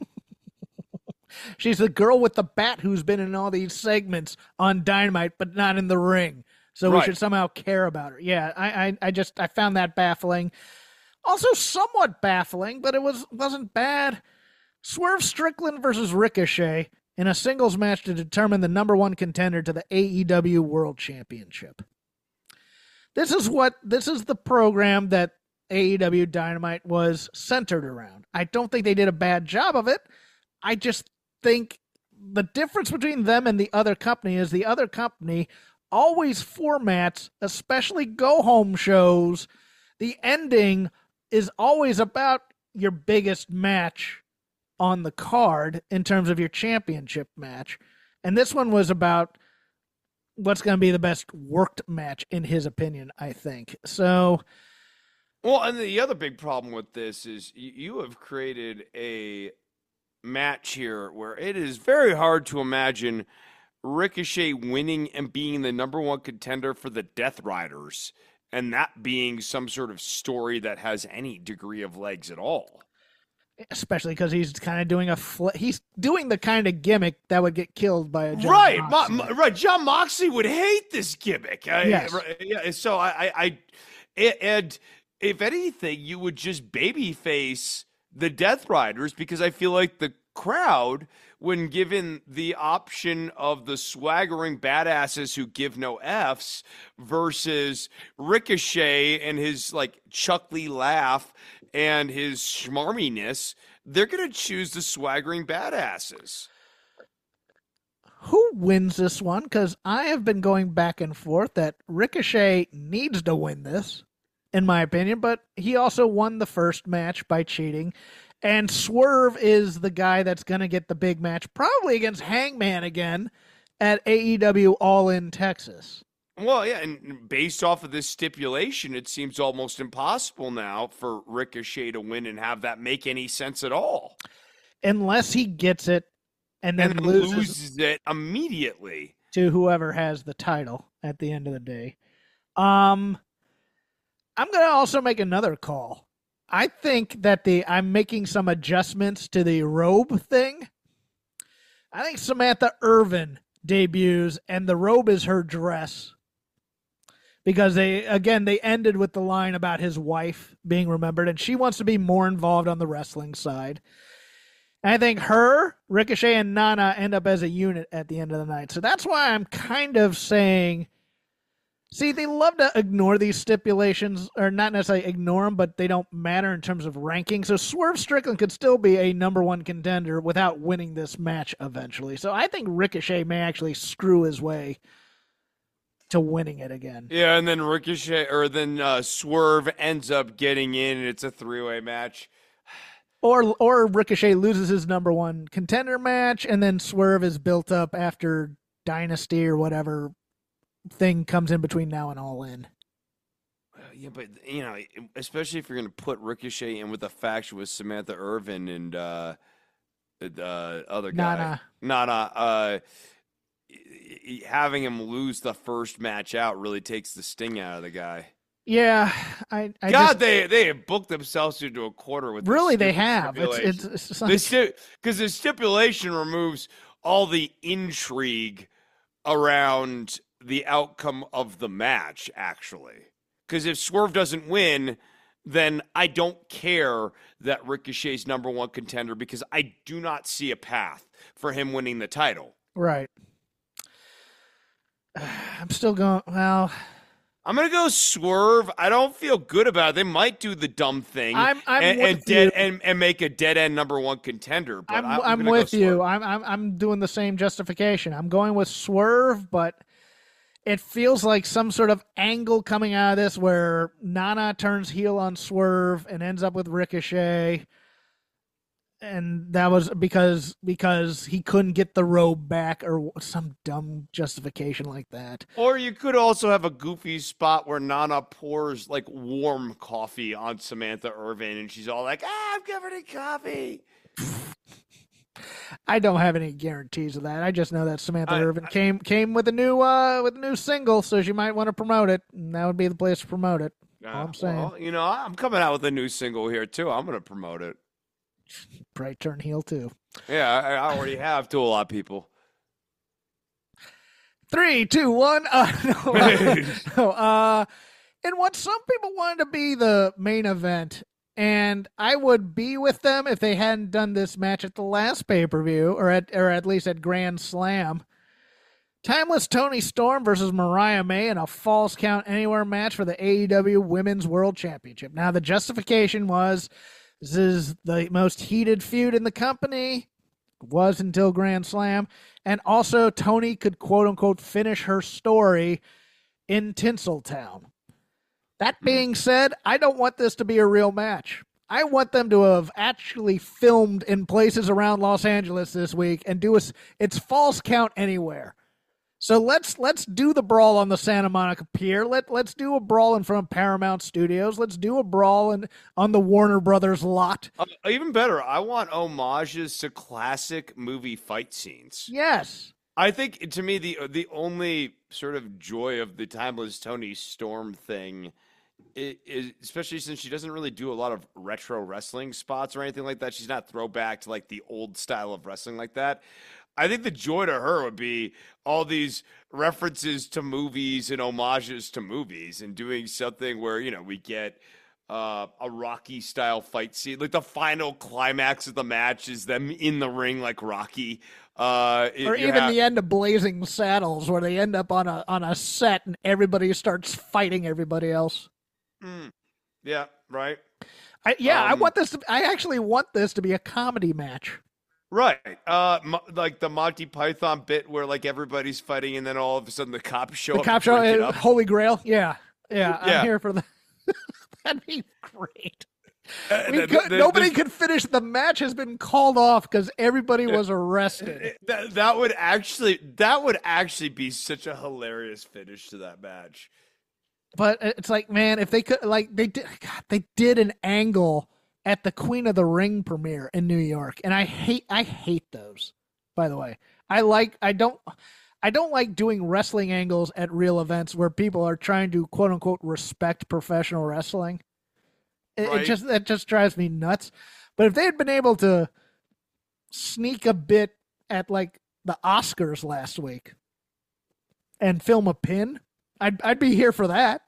She's the girl with the bat who's been in all these segments on Dynamite, but not in the ring. So we should somehow care about her. Yeah, I found that baffling. Also somewhat baffling, but it wasn't bad. Swerve Strickland versus Ricochet in a singles match to determine the number one contender to the AEW World Championship. This is the program that AEW Dynamite was centered around. I don't think they did a bad job of it. I just think the difference between them and the other company is the other company always formats, especially go-home shows, the ending is always about your biggest match on the card in terms of your championship match. And this one was about what's going to be the best worked match, in his opinion, I think. So... Well, and the other big problem with this is you have created a match here where it is very hard to imagine Ricochet winning and being the number one contender for the Death Riders, and that being some sort of story that has any degree of legs at all. Especially because he's kind of doing he's doing the kind of gimmick that would get killed by a John Moxley. Right. John Moxley would hate this gimmick. Yes. Yeah. So and if anything, you would just babyface the Death Riders, because I feel like the crowd, when given the option of the swaggering badasses who give no Fs versus Ricochet and his like chuckly laugh and his schmarminess, they're going to choose the swaggering badasses. Who wins this one? Because I have been going back and forth that Ricochet needs to win this, in my opinion, but he also won the first match by cheating. And Swerve is the guy that's going to get the big match, probably against Hangman again at AEW All In Texas. Well, yeah, and based off of this stipulation, it seems almost impossible now for Ricochet to win and have that make any sense at all. Unless he gets it and then loses it immediately to whoever has the title at the end of the day. I'm going to also make another call. I think that I'm making some adjustments to the robe thing. I think Samantha Irvin debuts, and the robe is her dress. Because they ended with the line about his wife being remembered, and she wants to be more involved on the wrestling side. And I think Ricochet, and Nana end up as a unit at the end of the night. So that's why I'm kind of saying, see, they love to ignore these stipulations, or not necessarily ignore them, but they don't matter in terms of ranking. So Swerve Strickland could still be a number one contender without winning this match eventually. So I think Ricochet may actually screw his way to winning it again. Yeah, and then Swerve ends up getting in, and it's a three-way match. Or Ricochet loses his number one contender match, and then Swerve is built up after Dynasty or whatever thing comes in between now and All In. Yeah, but, especially if you're going to put Ricochet in with a faction with Samantha Irvin and the other guy. Nana. Having him lose the first match out really takes the sting out of the guy. Yeah, they have booked themselves into a quarter with really they have. It's because the stipulation removes all the intrigue around the outcome of the match. Actually, because if Swerve doesn't win, then I don't care that Ricochet's number one contender, because I do not see a path for him winning the title. Right. I'm still going, well, I'm going to go Swerve. I don't feel good about it. They might do the dumb thing and make a dead-end number one contender. But I'm with you. I'm doing the same justification. I'm going with Swerve, but it feels like some sort of angle coming out of this where Nana turns heel on Swerve and ends up with Ricochet. And that was because he couldn't get the robe back, or some dumb justification like that. Or you could also have a goofy spot where Nana pours like warm coffee on Samantha Irvin, and she's all like, "I'm covered in coffee." I don't have any guarantees of that. I just know that Samantha Irvin came with a new single, so she might want to promote it, and that would be the place to promote it. All I'm saying. Well, I'm coming out with a new single here too. I'm going to promote it. Bright turn heel too. Yeah, I already have to a lot of people. 3, 2, 1. And what some people wanted to be the main event, and I would be with them if they hadn't done this match at the last pay-per-view, or at least at Grand Slam. Timeless Toni Storm versus Mariah May in a Falls Count Anywhere match for the AEW Women's World Championship. Now, the justification was this is the most heated feud in the company. Was until Grand Slam. And also, Toni could quote-unquote finish her story in Tinseltown. That being said, I don't want this to be a real match. I want them to have actually filmed in places around Los Angeles this week and it's Falls Count Anywhere. So let's do the brawl on the Santa Monica Pier. Let's do a brawl in front of Paramount Studios. Let's do a brawl on the Warner Brothers lot. Even better, I want homages to classic movie fight scenes. Yes. I think, to me, the only sort of joy of the Timeless Toni Storm thing is, especially since she doesn't really do a lot of retro wrestling spots or anything like that. She's not throwback to like the old style of wrestling like that. I think the joy to her would be all these references to movies and homages to movies and doing something where, we get a Rocky style fight scene. Like the final climax of the match is them in the ring like Rocky. Or even the end of Blazing Saddles where they end up on a set and everybody starts fighting everybody else. Yeah, right. I want this I actually want this to be a comedy match. Right. Like the Monty Python bit where like everybody's fighting and then all of a sudden the cops show up. The cops show Holy Grail. Yeah. I'm here for that. That'd be great. Nobody could finish. The match has been called off because everybody was arrested. That would actually be such a hilarious finish to that match. But it's like, man, if they could, like, they did an angle at the Queen of the Ring premiere in New York, and I hate those. By the way, I don't like doing wrestling angles at real events where people are trying to quote unquote respect professional wrestling. It just drives me nuts. But if they had been able to sneak a bit at like the Oscars last week and film a pin, I'd be here for that.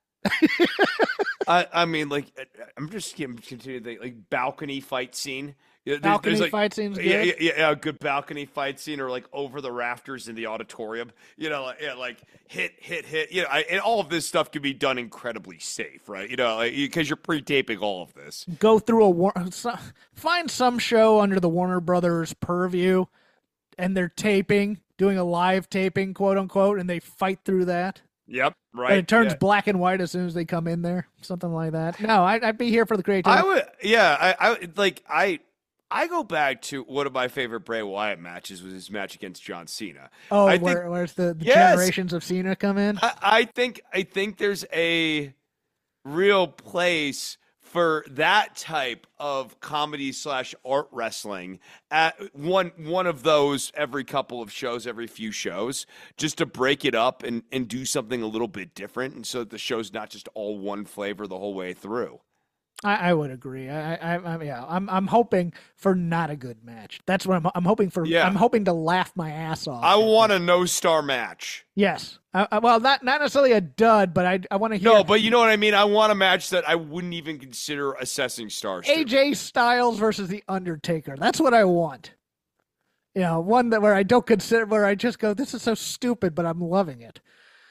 I mean, like, I'm just continuing to think, like, balcony fight scene. Balcony fight scene's good. Yeah, a good balcony fight scene, or like over the rafters in the auditorium. Like hit. And all of this stuff can be done incredibly safe, right? Because you're pre-taping all of this. Go through find some show under the Warner Brothers purview, and they're doing a live taping, quote unquote, and they fight through that. Yep, right. And it turns black and white as soon as they come in there, something like that. No, I'd be here for the creativity. I would, yeah. I go back to one of my favorite Bray Wyatt matches was his match against John Cena. Oh, where's the generations of Cena come in? I think there's a real place for that type of comedy / art wrestling at one of those every couple of shows, every few shows, just to break it up and do something a little bit different, and so that the show's not just all one flavor the whole way through. I would agree. I'm hoping for not a good match. That's what I'm hoping for. Yeah. I'm hoping to laugh my ass off. I want a no-star match. Yes. Well, not necessarily a dud, but I want to hear. No, but you know what I mean. I want a match that I wouldn't even consider assessing stars. AJ Styles versus The Undertaker. That's what I want. One that where I don't consider, where I just go, this is so stupid, but I'm loving it.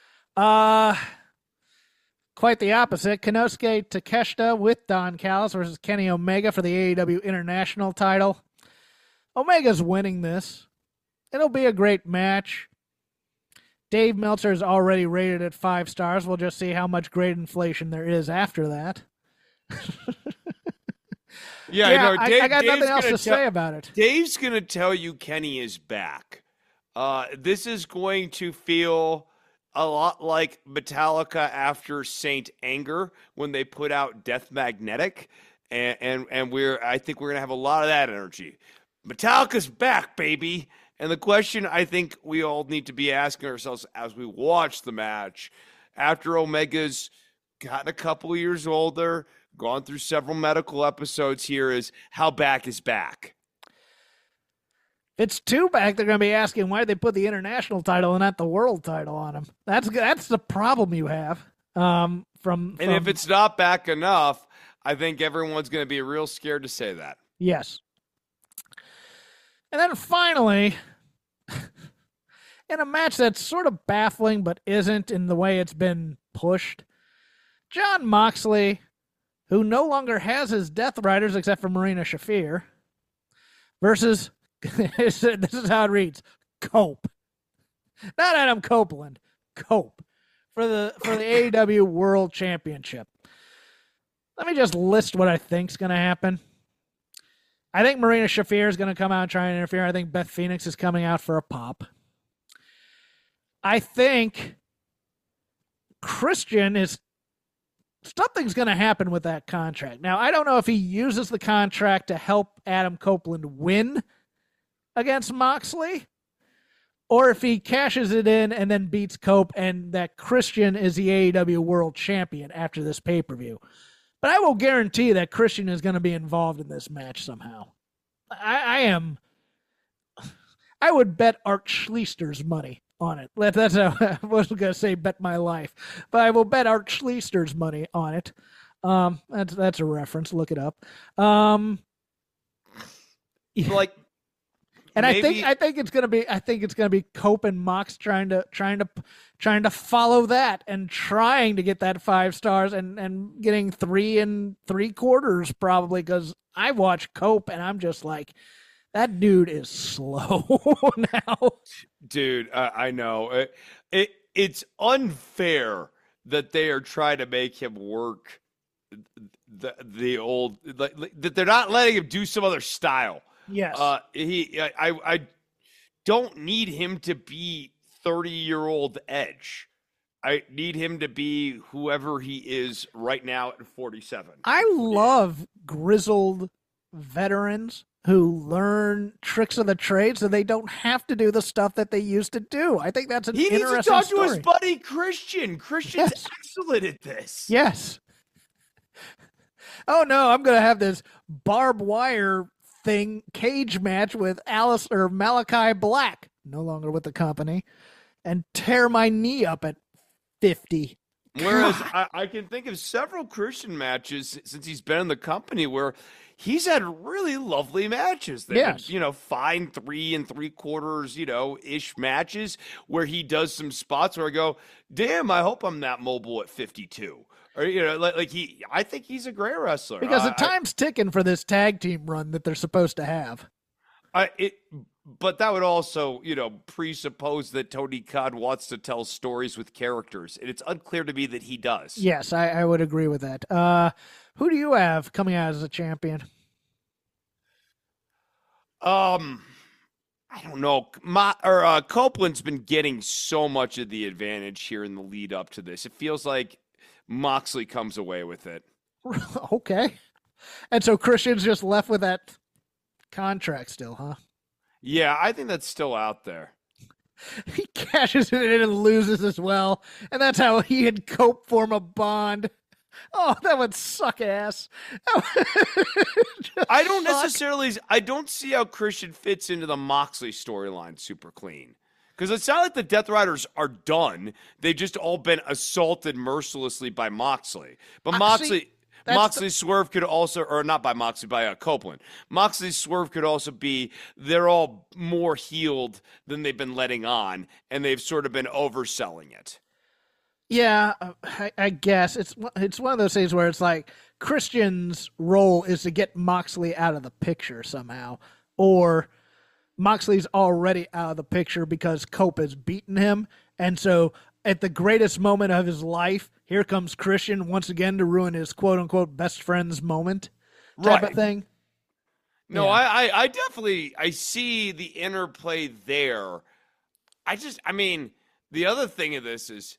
Quite the opposite. Konosuke Takeshita with Don Callis versus Kenny Omega for the AEW International title. Omega's winning this. It'll be a great match. Dave Meltzer is already rated at 5 stars. We'll just see how much grade inflation there is after that. I got nothing else to say about it. Dave's going to tell you Kenny is back. This is going to feel a lot like Metallica after Saint Anger when they put out Death Magnetic, and I think we're gonna have a lot of that energy. Metallica's back, baby. And the question I think we all need to be asking ourselves as we watch the match, after Omega's gotten a couple years older, gone through several medical episodes here, is how back is back? If it's two back, they're going to be asking why they put the international title and not the world title on him. That's the problem you have. And if it's not back enough, I think everyone's going to be real scared to say that. Yes. And then finally, in a match that's sort of baffling but isn't in the way it's been pushed, Jon Moxley, who no longer has his Death Riders except for Marina Shafir, versus, this is how it reads, Cope. Not Adam Copeland, Cope, for the AEW World Championship. Let me just list what I think's going to happen. I think Marina Shafir is going to come out and try and interfere. I think Beth Phoenix is coming out for a pop. I think Christian is... Something's going to happen with that contract. Now, I don't know if he uses the contract to help Adam Copeland win against Moxley, or if he cashes it in and then beats Cope and that Christian is the AEW World Champion after this pay-per-view. But I will guarantee that Christian is going to be involved in this match somehow. I would bet Art Schleister's money on it. That's how I wasn't going to say bet my life, but I will bet Art Schleister's money on it. That's a reference. Look it up. Like, and maybe... I think it's gonna be Cope and Mox trying to follow that and trying to get that 5 stars and getting 3 3/4 probably, because I watch Cope and I'm just like, that dude is slow now. Dude, I know it's unfair that they are trying to make him work the old, like, that they're not letting him do some other style. Yes. I don't need him to be 30-year-old Edge. I need him to be whoever he is right now at 47. I love grizzled veterans who learn tricks of the trade so they don't have to do the stuff that they used to do. I think that's an interesting story. He needs to talk to his buddy Christian. Christian's excellent at this. Yes. Oh no, I'm going to have this barbed wire thing cage match with Malachi Black, no longer with the company, and tear my knee up at 50. Whereas I can think of several Christian matches since he's been in the company where he's had really lovely matches. Yes. Fine 3 3/4, ish matches where he does some spots where I go, damn, I hope I'm that mobile at 52. Or, I think he's a great wrestler. Because the time's ticking for this tag team run that they're supposed to have. But that would also, presuppose that Tony Khan wants to tell stories with characters. And it's unclear to me that he does. Yes, I would agree with that. Who do you have coming out as a champion? I don't know. Copeland's been getting so much of the advantage here in the lead up to this. It feels like Moxley comes away with it. Okay. And so Christian's just left with that contract still, huh? Yeah, I think that's still out there. He cashes it in and loses as well. And that's how he and Cope form a bond. Oh, that would suck ass. I don't see how Christian fits into the Moxley storyline super clean. Because it's not like the Death Riders are done. They've just all been assaulted mercilessly by Moxley. But Moxley's swerve could also, or not by Moxley, by Copeland. Moxley's swerve could also be they're all more healed than they've been letting on, and they've sort of been overselling it. Yeah, I guess. It's one of those things where it's like Christian's role is to get Moxley out of the picture somehow, or Moxley's already out of the picture because Cope has beaten him, and so at the greatest moment of his life, here comes Christian once again to ruin his quote-unquote best friend's moment type of thing. No, yeah. I definitely see the interplay there. The other thing of this is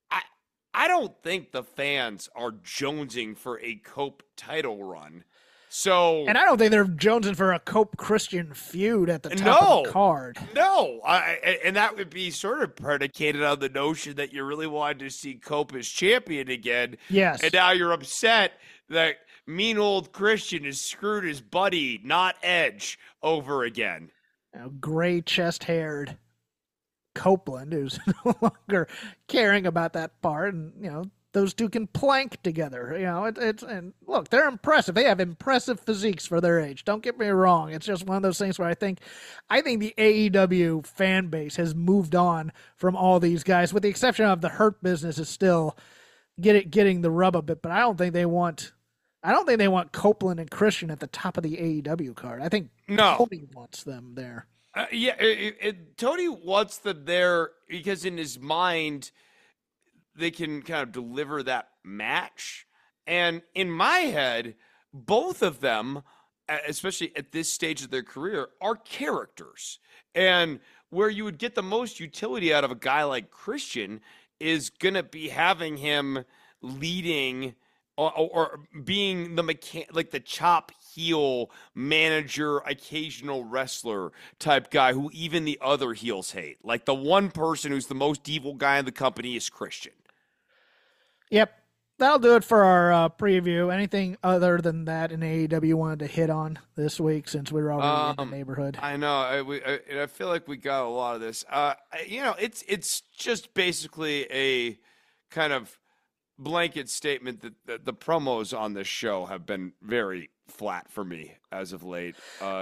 I don't think the fans are jonesing for a Cope title run. So, and I don't think they're jonesing for a Cope Christian feud at the top of the card. No, and that would be sort of predicated on the notion that you really wanted to see Cope as champion again. Yes. And now you're upset that mean old Christian has screwed his buddy, not Edge, over again. Gray chest-haired Copeland, who's no longer caring about that part, and those two can plank together. And look, they're impressive. They have impressive physiques for their age. Don't get me wrong. It's just one of those things where I think the AEW fan base has moved on from all these guys, with the exception of the Hurt Business is still getting the rub a bit. But I don't think they want Copeland and Christian at the top of the AEW card. I think Tony wants them there. Tony wants them there because in his mind, they can kind of deliver that match. And in my head, both of them, especially at this stage of their career, are characters. And where you would get the most utility out of a guy like Christian is going to be having him leading or being the chop heel manager, occasional wrestler type guy who even the other heels hate. Like the one person who's the most evil guy in the company is Christian. Yep. That'll do it for our preview. Anything other than that in AEW wanted to hit on this week, since we were already in the neighborhood? I know. I feel like we got a lot of this. It's just basically a kind of blanket statement that the promos on this show have been very flat for me as of late.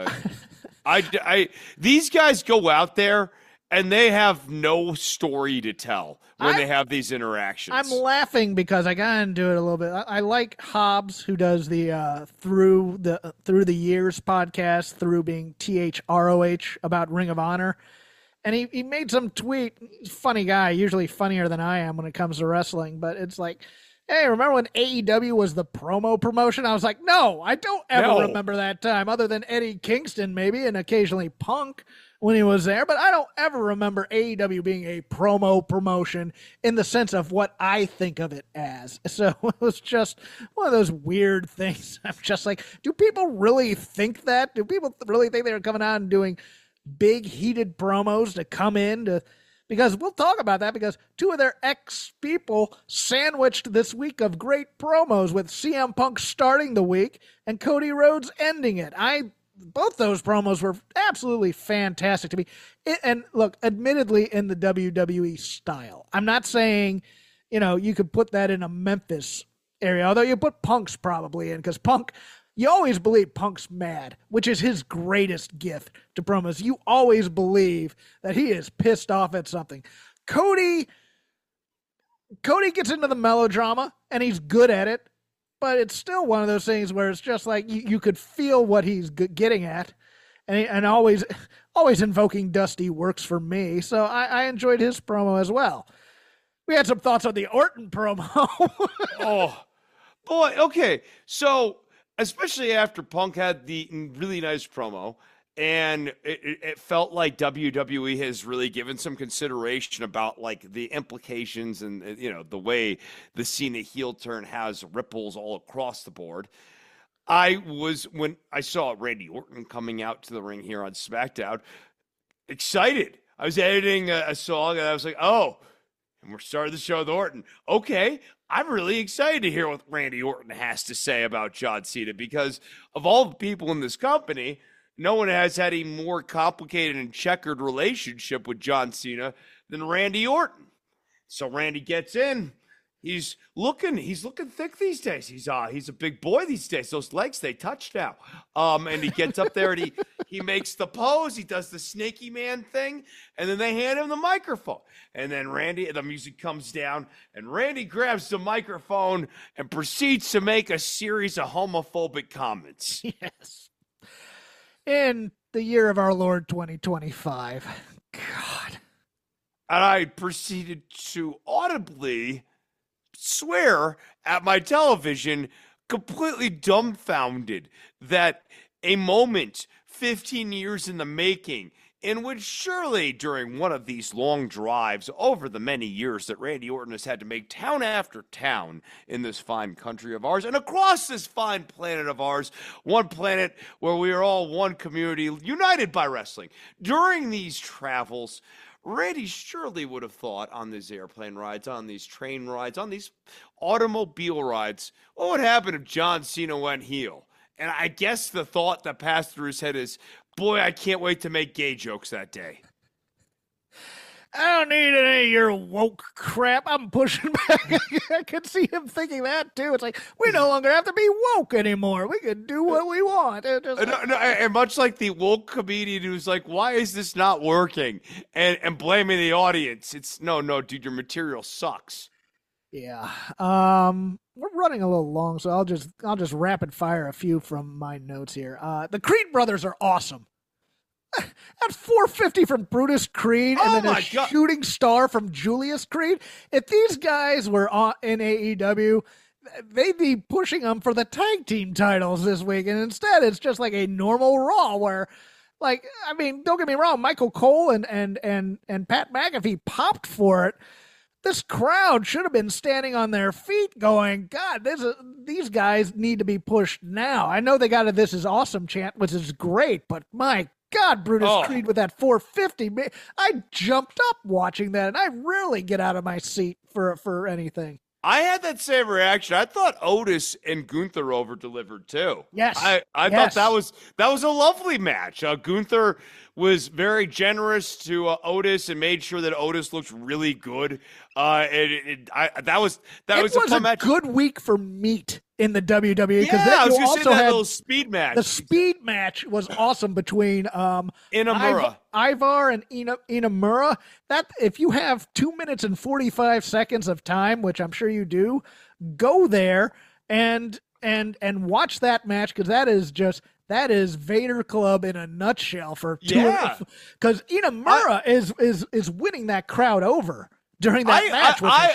These guys go out there and they have no story to tell when they have these interactions. I'm laughing because I got into it a little bit. I like Hobbs, who does the through the years podcast, through being THROH, about Ring of Honor. And he made some tweet. He's a funny guy, usually funnier than I am when it comes to wrestling. But it's like, hey, remember when AEW was the promo promotion? I was like, no, I don't ever remember that time, other than Eddie Kingston maybe, and occasionally Punk when he was there. But I don't ever remember AEW being a promo promotion in the sense of what I think of it as. So it was just one of those weird things. I'm just like, do people really think that? Do people really think they're coming out and doing big heated promos to come in to, because we'll talk about that, because two of their ex-people sandwiched this week of great promos, with CM Punk starting the week and Cody Rhodes ending it. Both those promos were absolutely fantastic to me. And look, admittedly in the WWE style. I'm not saying, you could put that in a Memphis area, although you put Punk's probably in, because Punk, you always believe Punk's mad, which is his greatest gift to promos. You always believe that he is pissed off at something. Cody gets into the melodrama, and he's good at it, but it's still one of those things where it's just like you could feel what he's getting at, and always invoking Dusty works for me. So I enjoyed his promo as well. We had some thoughts on the Orton promo. Oh, boy. Okay, so especially after Punk had the really nice promo, and it felt like WWE has really given some consideration about like the implications and the way the Cena heel turn has ripples all across the board. When I saw Randy Orton coming out to the ring here on SmackDown, excited. I was editing a song and I was like, oh, and we're starting the show with Orton. Okay, I'm really excited to hear what Randy Orton has to say about John Cena, because of all the people in this company, no one has had a more complicated and checkered relationship with John Cena than Randy Orton. So Randy gets in. He's looking thick these days. He's a big boy these days. Those legs, they touch now. And he gets up there and he makes the pose. He does the snaky man thing, and then they hand him the microphone. And then the music comes down, and Randy grabs the microphone and proceeds to make a series of homophobic comments. Yes. In the year of our Lord 2025. God. And I proceeded to audibly swear at my television, completely dumbfounded that a moment 15 years in the making in which surely during one of these long drives over the many years that Randy Orton has had to make town after town in this fine country of ours and across this fine planet of ours, one planet where we are all one community united by wrestling. During these travels, Randy surely would have thought on these airplane rides, on these train rides, on these automobile rides, what would happen if John Cena went heel? And I guess the thought that passed through his head is, boy, I can't wait to make gay jokes that day. I don't need any of your woke crap. I'm pushing back. I could see him thinking that, too. It's like, we no longer have to be woke anymore. We can do what we want. And much like the woke comedian who's like, why is this not working? And blaming the audience. It's, no, dude, your material sucks. Yeah. We're running a little long, so I'll just rapid fire a few from my notes here. The Creed brothers are awesome. At 450 from Brutus Creed and then a shooting star from Julius Creed. If these guys were in AEW, they'd be pushing them for the tag team titles this week. And instead, it's just like a normal Raw where, like, I mean, don't get me wrong, Michael Cole and Pat McAfee popped for it. This crowd should have been standing on their feet going, God, these guys need to be pushed now. I know they got a "This is awesome" chant, which is great, but my God, Brutus Creed with that 450. I jumped up watching that, and I rarely get out of my seat for anything. I had that same reaction. I thought Otis and Gunther over-delivered too. Yes. I thought that was a lovely match. Gunther was very generous to Otis and made sure that Otis looked really good. That was a fun match. Good week for meat in the WWE. Yeah, I was going to say that little speed match. The speed match was awesome between Inamura. Ivar and Inamura. That if you have 2 minutes and 45 seconds of time, which I'm sure you do, go there and watch that match, because that is Vader Club in a nutshell for two. Yeah. Because Inamura is winning that crowd over during that match. I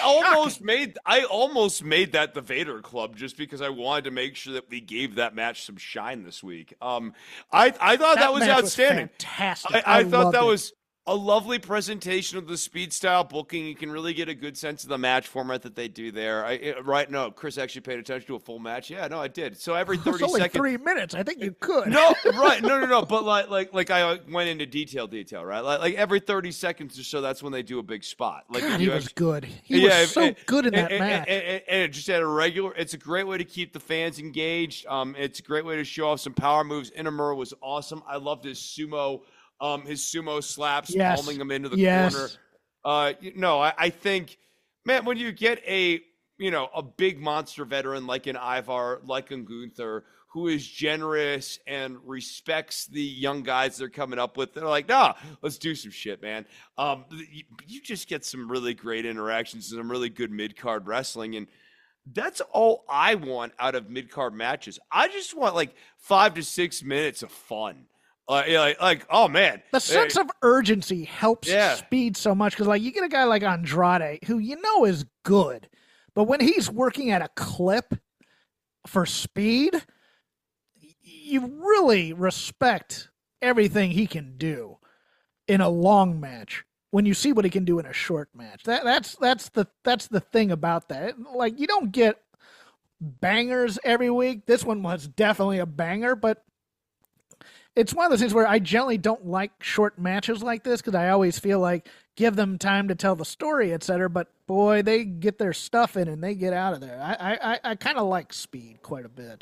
almost made that the Vader Club just because I wanted to make sure that we gave that match some shine this week. I thought that was outstanding. Fantastic. I thought that was a lovely presentation of the speed style booking. You can really get a good sense of the match format that they do there. No, Chris actually paid attention to a full match. Yeah, no, I did. So every 30 seconds. Only 3 minutes. I think you could. No, right. No. But like I went into detail, right? Like every 30 seconds or so, that's when they do a big spot. Like God, he was good. He was so good in that match. And it just had it's a great way to keep the fans engaged. It's a great way to show off some power moves. Inamura was awesome. I loved his sumo slaps, palming him into the corner. I think, man, when you get a big monster veteran like an Ivar, like a Gunther, who is generous and respects the young guys they're coming up with, they're like, nah, let's do some shit, man. You just get some really great interactions and some really good mid-card wrestling, and that's all I want out of mid-card matches. I just want like 5 to 6 minutes of fun. Oh man, the sense of urgency helps speed so much, because like you get a guy like Andrade who is good, but when he's working at a clip for speed, you really respect everything he can do in a long match when you see what he can do in a short match. That's the thing about that. Like, you don't get bangers every week. This one was definitely a banger, but it's one of those things where I generally don't like short matches like this, because I always feel like give them time to tell the story, etc. But boy, they get their stuff in and they get out of there. I kind of like speed quite a bit.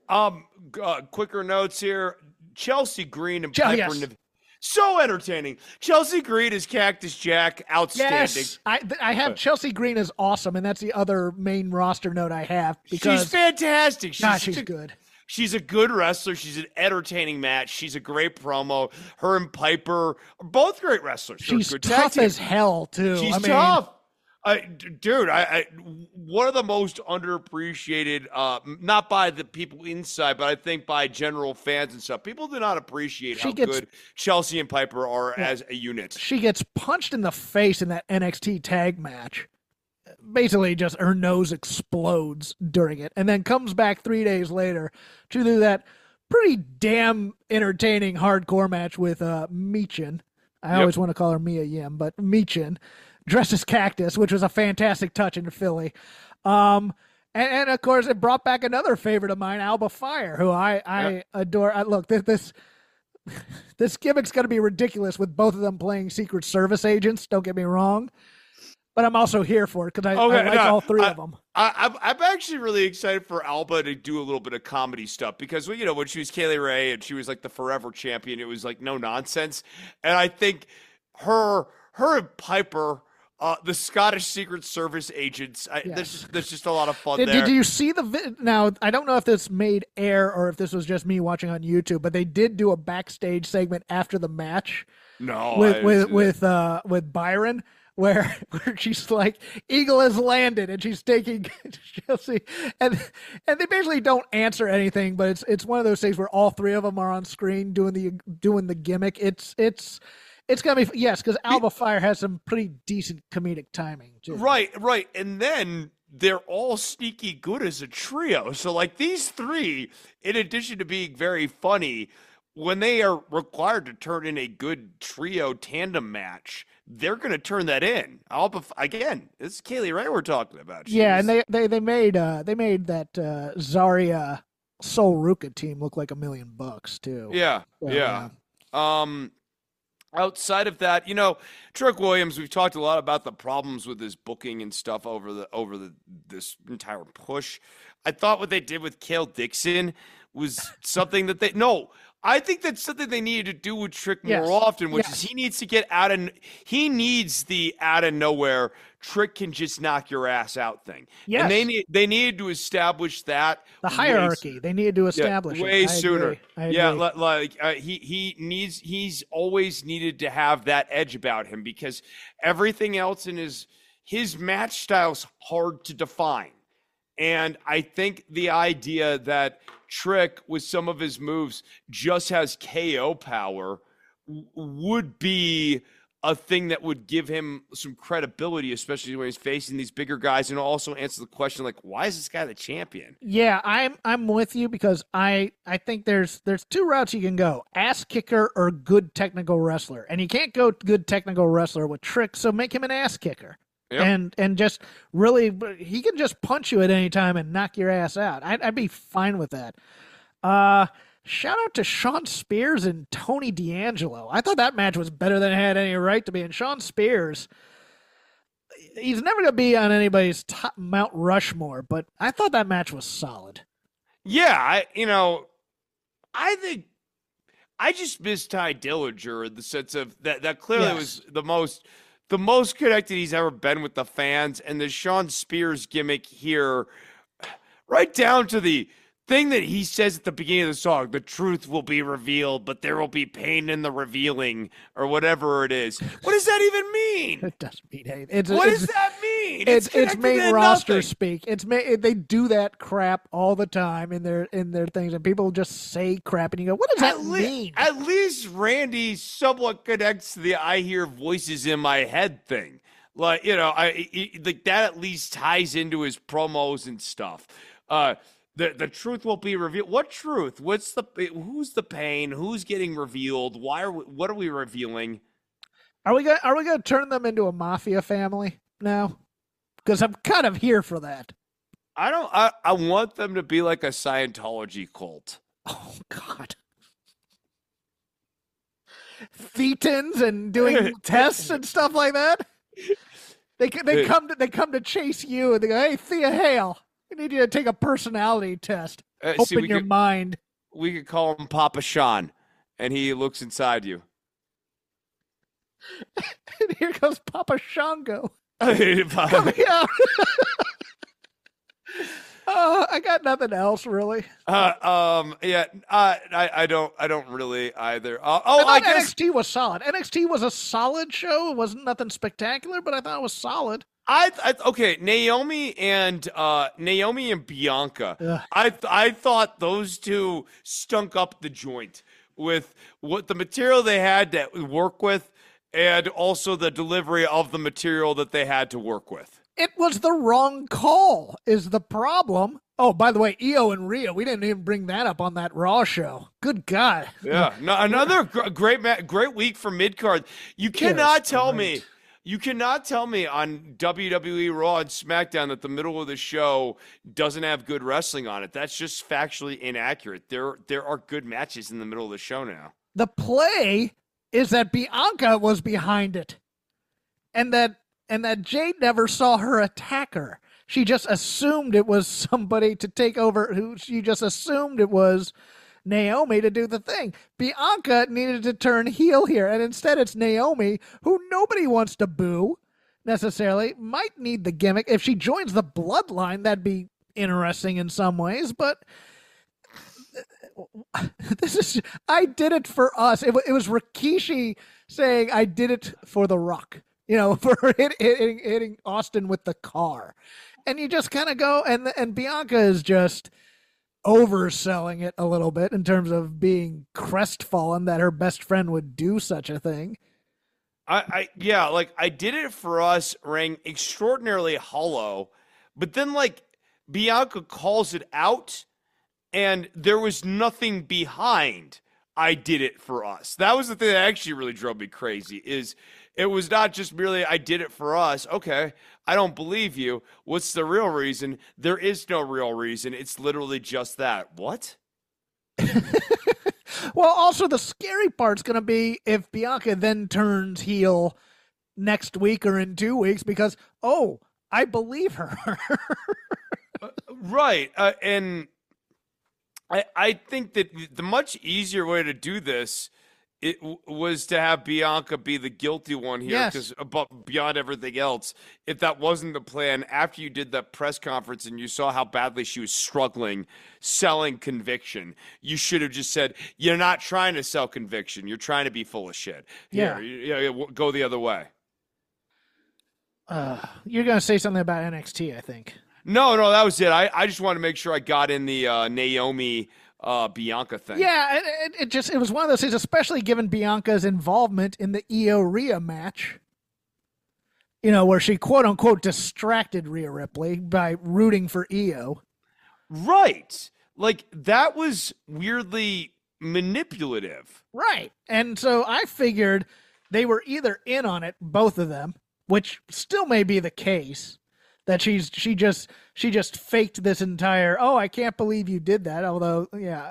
Quicker notes here. Chelsea Green and Piper Niven. So entertaining. Chelsea Green is Cactus Jack. Outstanding. Yes, I have Chelsea Green as awesome, and that's the other main roster note I have. Because she's fantastic. She's good. She's a good wrestler. She's an entertaining match. She's a great promo. Her and Piper are both great wrestlers. She's tough as hell, too. She's tough. Dude, one of the most underappreciated, not by the people inside, but I think by general fans and stuff. People do not appreciate how good Chelsea and Piper are as a unit. She gets punched in the face in that NXT tag match. Basically, just her nose explodes during it, and then comes back 3 days later to do that pretty damn entertaining hardcore match with Michin. I always want to call her Mia Yim, but Michin, dressed as Cactus, which was a fantastic touch in Philly. And of course, it brought back another favorite of mine, Alba Fire, who I adore. Look, this gimmick's going to be ridiculous with both of them playing Secret Service agents. Don't get me wrong, but I'm also here for it because I like all three of them. I'm actually really excited for Alba to do a little bit of comedy stuff because when she was Kaylee Ray and she was like the forever champion, it was like no nonsense, and I think her and Piper. The Scottish Secret Service agents. There's just a lot of fun there. Did you see the now? I don't know if this made air or if this was just me watching on YouTube, but they did do a backstage segment after the match. No, with Byron, where she's like, "Eagle has landed," and she's taking Chelsea, and they basically don't answer anything, but it's one of those things where all three of them are on screen doing the gimmick. It's going to be, yes, because Alba Fire has some pretty decent comedic timing, too. Right. And then they're all sneaky good as a trio. So, like, these three, in addition to being very funny, when they are required to turn in a good trio tandem match, they're going to turn that in. Again, this is Kaylee Ray we're talking about. And they made that Zarya Sol Ruka team look like $1 million, too. Yeah. Outside of that, Trick Williams, we've talked a lot about the problems with his booking and stuff over this entire push. I thought what they did with Kale Dixon was something that I think that's something they needed to do with Trick more often, which is he needs to get he needs the out of nowhere Trick can just knock your ass out thing. Yes. And they needed to establish that. The hierarchy. They needed to establish way sooner. I agree. He's always needed to have that edge about him because everything else in his match style's hard to define. And I think the idea that Trick with some of his moves just has KO power would be a thing that would give him some credibility, especially when he's facing these bigger guys, and also answer the question like, why is this guy the champion? Yeah, I'm with you because I think there's two routes you can go: ass kicker or good technical wrestler, and you can't go good technical wrestler with Trick, so make him an ass kicker. Yep. And just really, he can just punch you at any time and knock your ass out. I'd be fine with that. Shout out to Shawn Spears and Tony D'Angelo. I thought that match was better than it had any right to be. And Shawn Spears, he's never going to be on anybody's top Mount Rushmore, but I thought that match was solid. Yeah, I think I just miss Ty Dillinger in the sense of that clearly was the most connected he's ever been with the fans, and the Shawn Spears gimmick here, right down to the thing that he says at the beginning of the song, the truth will be revealed, but there will be pain in the revealing, or whatever it is. What does that even mean? It doesn't mean anything. What does that mean? It's main roster speak. They do that crap all the time in their things, and people just say crap, and you go, what does that mean? At least Randy somewhat connects to the I hear voices in my head thing. Like, like that at least ties into his promos and stuff. The truth will be revealed. What truth? Who's the pain? Who's getting revealed? What are we revealing? Are we gonna turn them into a mafia family now? Because I'm kind of here for that. I want them to be like a Scientology cult. Oh God. Thetans and doing tests and stuff like that. They come to chase you and they go, hey, Thea Hale, we need you to take a personality test. Open your mind. We could call him Papa Sean, and he looks inside you. And here comes Papa Shango. Coming out. I got nothing else really. I don't really either. I guess NXT was solid. NXT was a solid show. It wasn't nothing spectacular, but I thought it was solid. Okay, Naomi and Bianca. Ugh. I thought those two stunk up the joint with what the material they had to work with, and also the delivery of the material that they had to work with. It was the wrong call is the problem. Oh, by the way, Io and Rhea, we didn't even bring that up on that Raw show. Good God. Yeah, no, another great week for mid-card. You cannot tell me on WWE Raw and SmackDown that the middle of the show doesn't have good wrestling on it. That's just factually inaccurate. There are good matches in the middle of the show now. The play is that Bianca was behind it. And that Jade never saw her attacker. She just assumed it was somebody to take over. She just assumed it was Naomi to do the thing. Bianca needed to turn heel here, and instead it's Naomi, who nobody wants to boo necessarily. Might need the gimmick. If she joins the bloodline, that'd be interesting in some ways, but I did it for us. It was Rikishi saying, I did it for The Rock. For hitting Austin with the car. And you just kind of go, and Bianca is just overselling it a little bit in terms of being crestfallen that her best friend would do such a thing. I did it for us rang extraordinarily hollow, but then Bianca calls it out, and there was nothing behind I did it for us. That was the thing that actually really drove me crazy is it was not just merely I did it for us. Okay, I don't believe you. What's the real reason? There is no real reason. It's literally just that. What? Well, also the scary part's going to be if Bianca then turns heel next week or in 2 weeks because, I believe her. Right. And I think that the much easier way to do this was to have Bianca be the guilty one here, because beyond everything else, if that wasn't the plan, after you did that press conference and you saw how badly she was struggling selling conviction, you should have just said, you're not trying to sell conviction. You're trying to be full of shit. Here, go the other way. You're going to say something about NXT, I think. No, that was it. I just wanted to make sure I got in the Naomi Bianca thing. Yeah, it was one of those things, especially given Bianca's involvement in the Io Rhea match. Where she quote unquote distracted Rhea Ripley by rooting for Io. Right. That was weirdly manipulative. Right. And so I figured they were either in on it, both of them, which still may be the case. That she just faked this entire, I can't believe you did that. Although,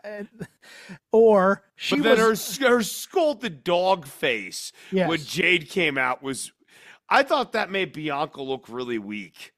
or she but then her scolded dog face when Jade came out I thought that made Bianca look really weak.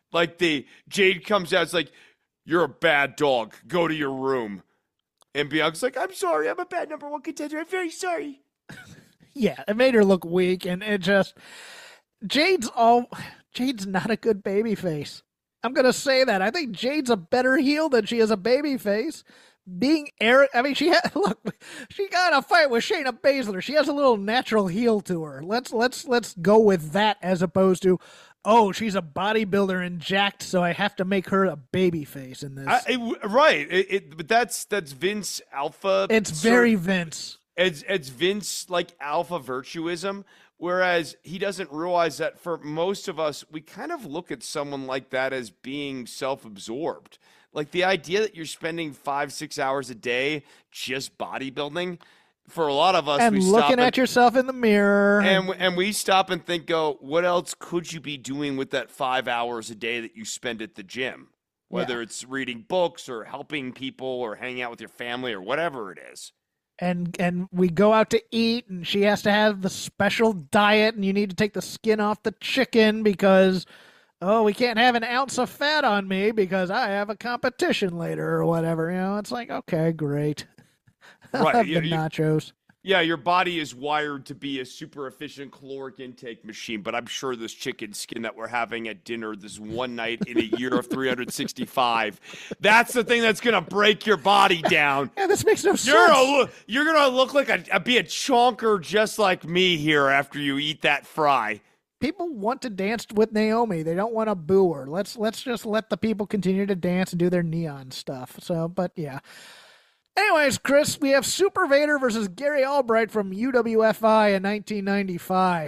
Jade comes out, it's like, you're a bad dog. Go to your room. And Bianca's like, I'm sorry. I'm a bad number one contender. I'm very sorry. Yeah, it made her look weak, and it just Jade's not a good baby face. I'm going to say that. I think Jade's a better heel than she is a baby face. Being arrogant, she got in a fight with Shayna Baszler. She has a little natural heel to her. Let's go with that as opposed to, she's a bodybuilder and jacked, so I have to make her a baby face in this. But that's Vince alpha. It's very Vince. It's Vince alpha virtuism. Whereas he doesn't realize that for most of us, we kind of look at someone like that as being self-absorbed. The idea that you're spending 5-6 hours a day just bodybuilding, for a lot of us, and looking at yourself in the mirror, and we stop and think, what else could you be doing with that 5 hours a day that you spend at the gym? Whether it's reading books or helping people or hanging out with your family or whatever it is. And we go out to eat, and she has to have the special diet, and you need to take the skin off the chicken because, we can't have an ounce of fat on me because I have a competition later or whatever. It's like, okay, great. I'll have the nachos. Yeah, your body is wired to be a super efficient caloric intake machine, but I'm sure this chicken skin that we're having at dinner this one night in a year of 365, that's the thing that's going to break your body down. Yeah, this makes no sense. You're going to look like be a chonker just like me here after you eat that fry. People want to dance with Naomi. They don't want to boo her. Let's just let the people continue to dance and do their neon stuff. So, but yeah. Anyways, Chris, we have Super Vader versus Gary Albright from UWFI in 1995.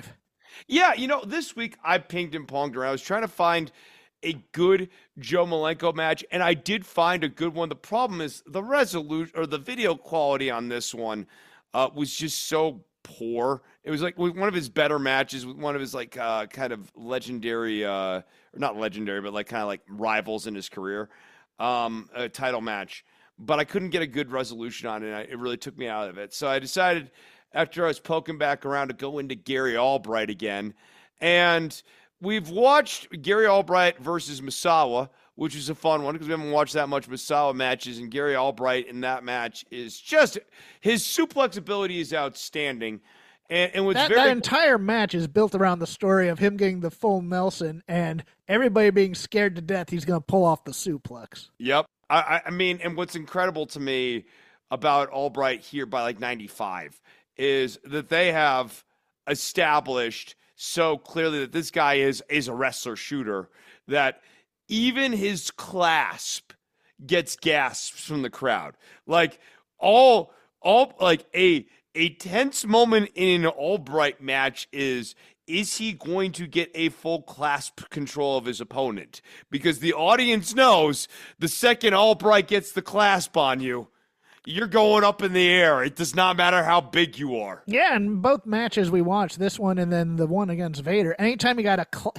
Yeah, this week I pinged and ponged around. I was trying to find a good Joe Malenko match, and I did find a good one. The problem is the resolution or the video quality on this one was just so poor. It was like one of his better matches with one of his like kind of legendary, or not legendary, but like kind of like rivals in his career, a title match. But I couldn't get a good resolution on it. It really took me out of it. So I decided after I was poking back around to go into Gary Albright again. And we've watched Gary Albright versus Misawa, which is a fun one because we haven't watched that much Misawa matches. And Gary Albright in that match is just – his suplex ability is outstanding. And what's that entire match is built around the story of him getting the full Nelson and everybody being scared to death he's going to pull off the suplex. Yep. I mean, and what's incredible to me about Albright here by like 95 is that they have established so clearly that this guy is a wrestler shooter that even his clasp gets gasps from the crowd. Like all like a tense moment in an Albright match is he going to get a full clasp control of his opponent? Because the audience knows the second Albright gets the clasp on you, you're going up in the air. It does not matter how big you are. Yeah, and both matches we watched, this one and then the one against Vader, anytime he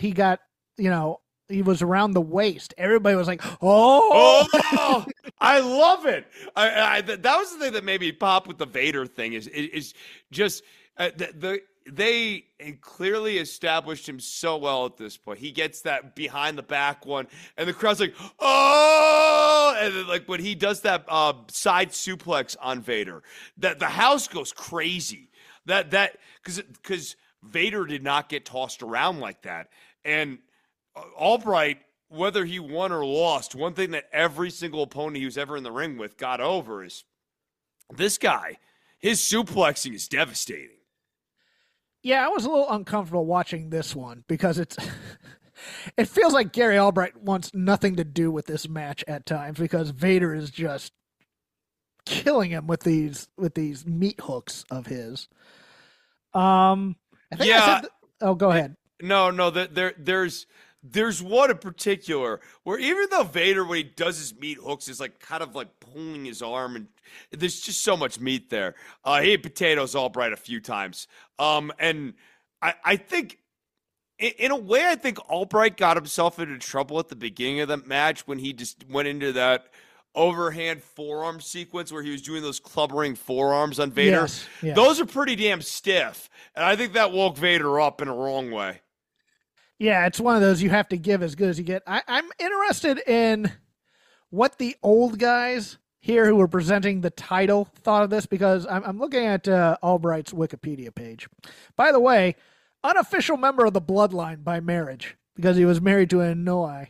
was around the waist, everybody was like, oh! I love it. That was the thing that made me pop with the Vader thing is just they clearly established him so well at this point. He gets that behind the back one, and the crowd's like, oh! And then, like when he does that side suplex on Vader, that the house goes crazy. That because Vader did not get tossed around like that, and Albright, whether he won or lost, one thing that every single opponent he was ever in the ring with got over is this guy. His suplexing is devastating. Yeah, I was a little uncomfortable watching this one because it feels like Gary Albright wants nothing to do with this match at times because Vader is just killing him with these meat hooks of his. I think go ahead. No, there's one in particular where even though Vader, when he does his meat hooks, is like kind of like pulling his arm, and there's just so much meat there. He ate potatoes Albright a few times. And I think, in a way, I think Albright got himself into trouble at the beginning of the match when he just went into that overhand forearm sequence where he was doing those clubbering forearms on Vader. Yes. Those are pretty damn stiff. And I think that woke Vader up in a wrong way. Yeah, it's one of those you have to give as good as you get. I'm interested in what the old guys here who were presenting the title thought of this because I'm looking at Albright's Wikipedia page. By the way, unofficial member of the Bloodline by marriage because he was married to an Anoa'i.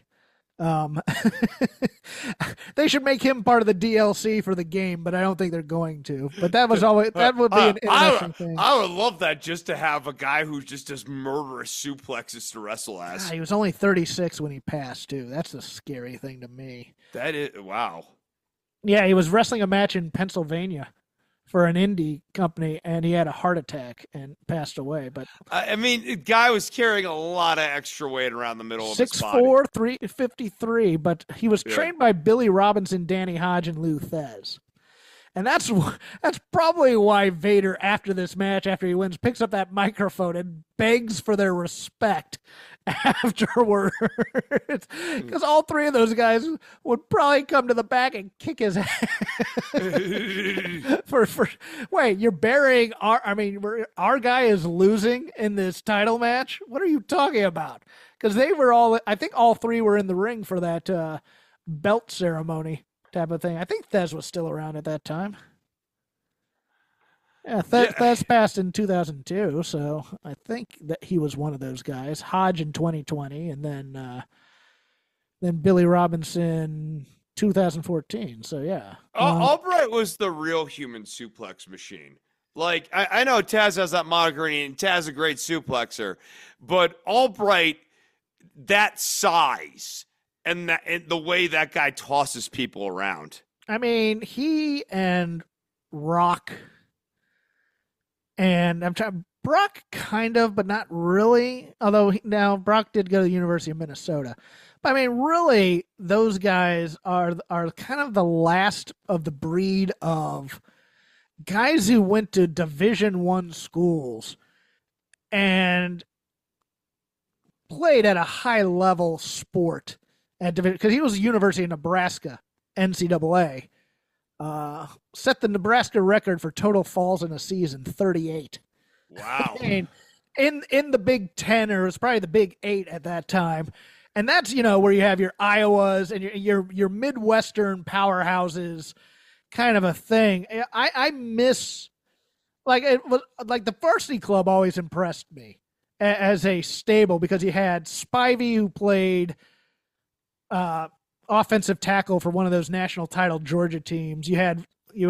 They should make him part of the DLC for the game, but I don't think they're going to. But that would be an interesting thing. I would love that just to have a guy who just does murderous suplexes to wrestle as. God, he was only 36 when he passed too. That's a scary thing to me. That is wow. Yeah, he was wrestling a match in Pennsylvania for an indie company, and he had a heart attack and passed away. But I mean, the guy was carrying a lot of extra weight around the middle of his body. 6'4", 353, but he was trained by Billy Robinson, Danny Hodge, and Lou Thez. And that's probably why Vader, after this match, after he wins, picks up that microphone and begs for their respect afterwards. Because all three of those guys would probably come to the back and kick his ass. Wait, you're burying our guy is losing in this title match? What are you talking about? Because I think all three were in the ring for that belt ceremony type of thing. I think Thez was still around at that time. Yeah, Thez passed in 2002, so I think that he was one of those guys. Hodge in 2020, and then Billy Robinson 2014. So yeah, Albright was the real human suplex machine. Like I know Taz has that moniker, and Taz is a great suplexer, but Albright, that size. And the way that guy tosses people around. I mean, he and Rock, and I'm Brock kind of, but not really. Although now Brock did go to the University of Minnesota. But I mean, really, those guys are kind of the last of the breed of guys who went to Division I schools and played at a high level sport at division, because he was University of Nebraska NCAA. Set the Nebraska record for total falls in a season, 38. Wow. I mean, in the Big Ten, or it was probably the Big 8 at that time. And that's, where you have your Iowas and your Midwestern powerhouses kind of a thing. I miss, the varsity club always impressed me as a stable, because you had Spivey, who played offensive tackle for one of those national title Georgia teams. You had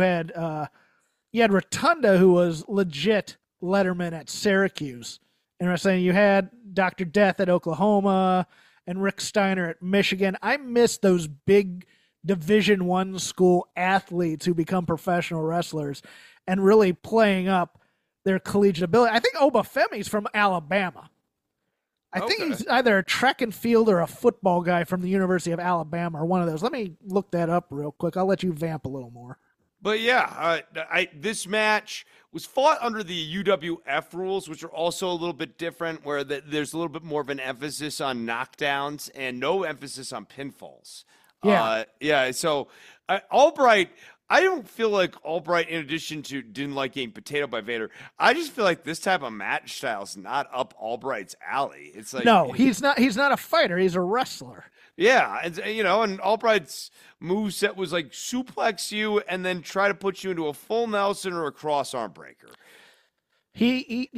Rotunda, who was legit letterman at Syracuse. And I was saying, you had Dr. Death at Oklahoma and Rick Steiner at Michigan. I miss those big Division I school athletes who become professional wrestlers and really playing up their collegiate ability. I think Obafemi's from Alabama. I think he's either a track and field or a football guy from the University of Alabama, or one of those. Let me look that up real quick. I'll let you vamp a little more. But yeah, this match was fought under the UWF rules, which are also a little bit different, where there's a little bit more of an emphasis on knockdowns and no emphasis on pinfalls. Yeah. So Albright, I don't feel like Albright, in addition to didn't like getting potato by Vader, I just feel like this type of match style is not up Albright's alley. It's like, no, he's not a fighter. He's a wrestler. Yeah, and Albright's moveset was like suplex you and then try to put you into a full Nelson or a cross arm breaker. His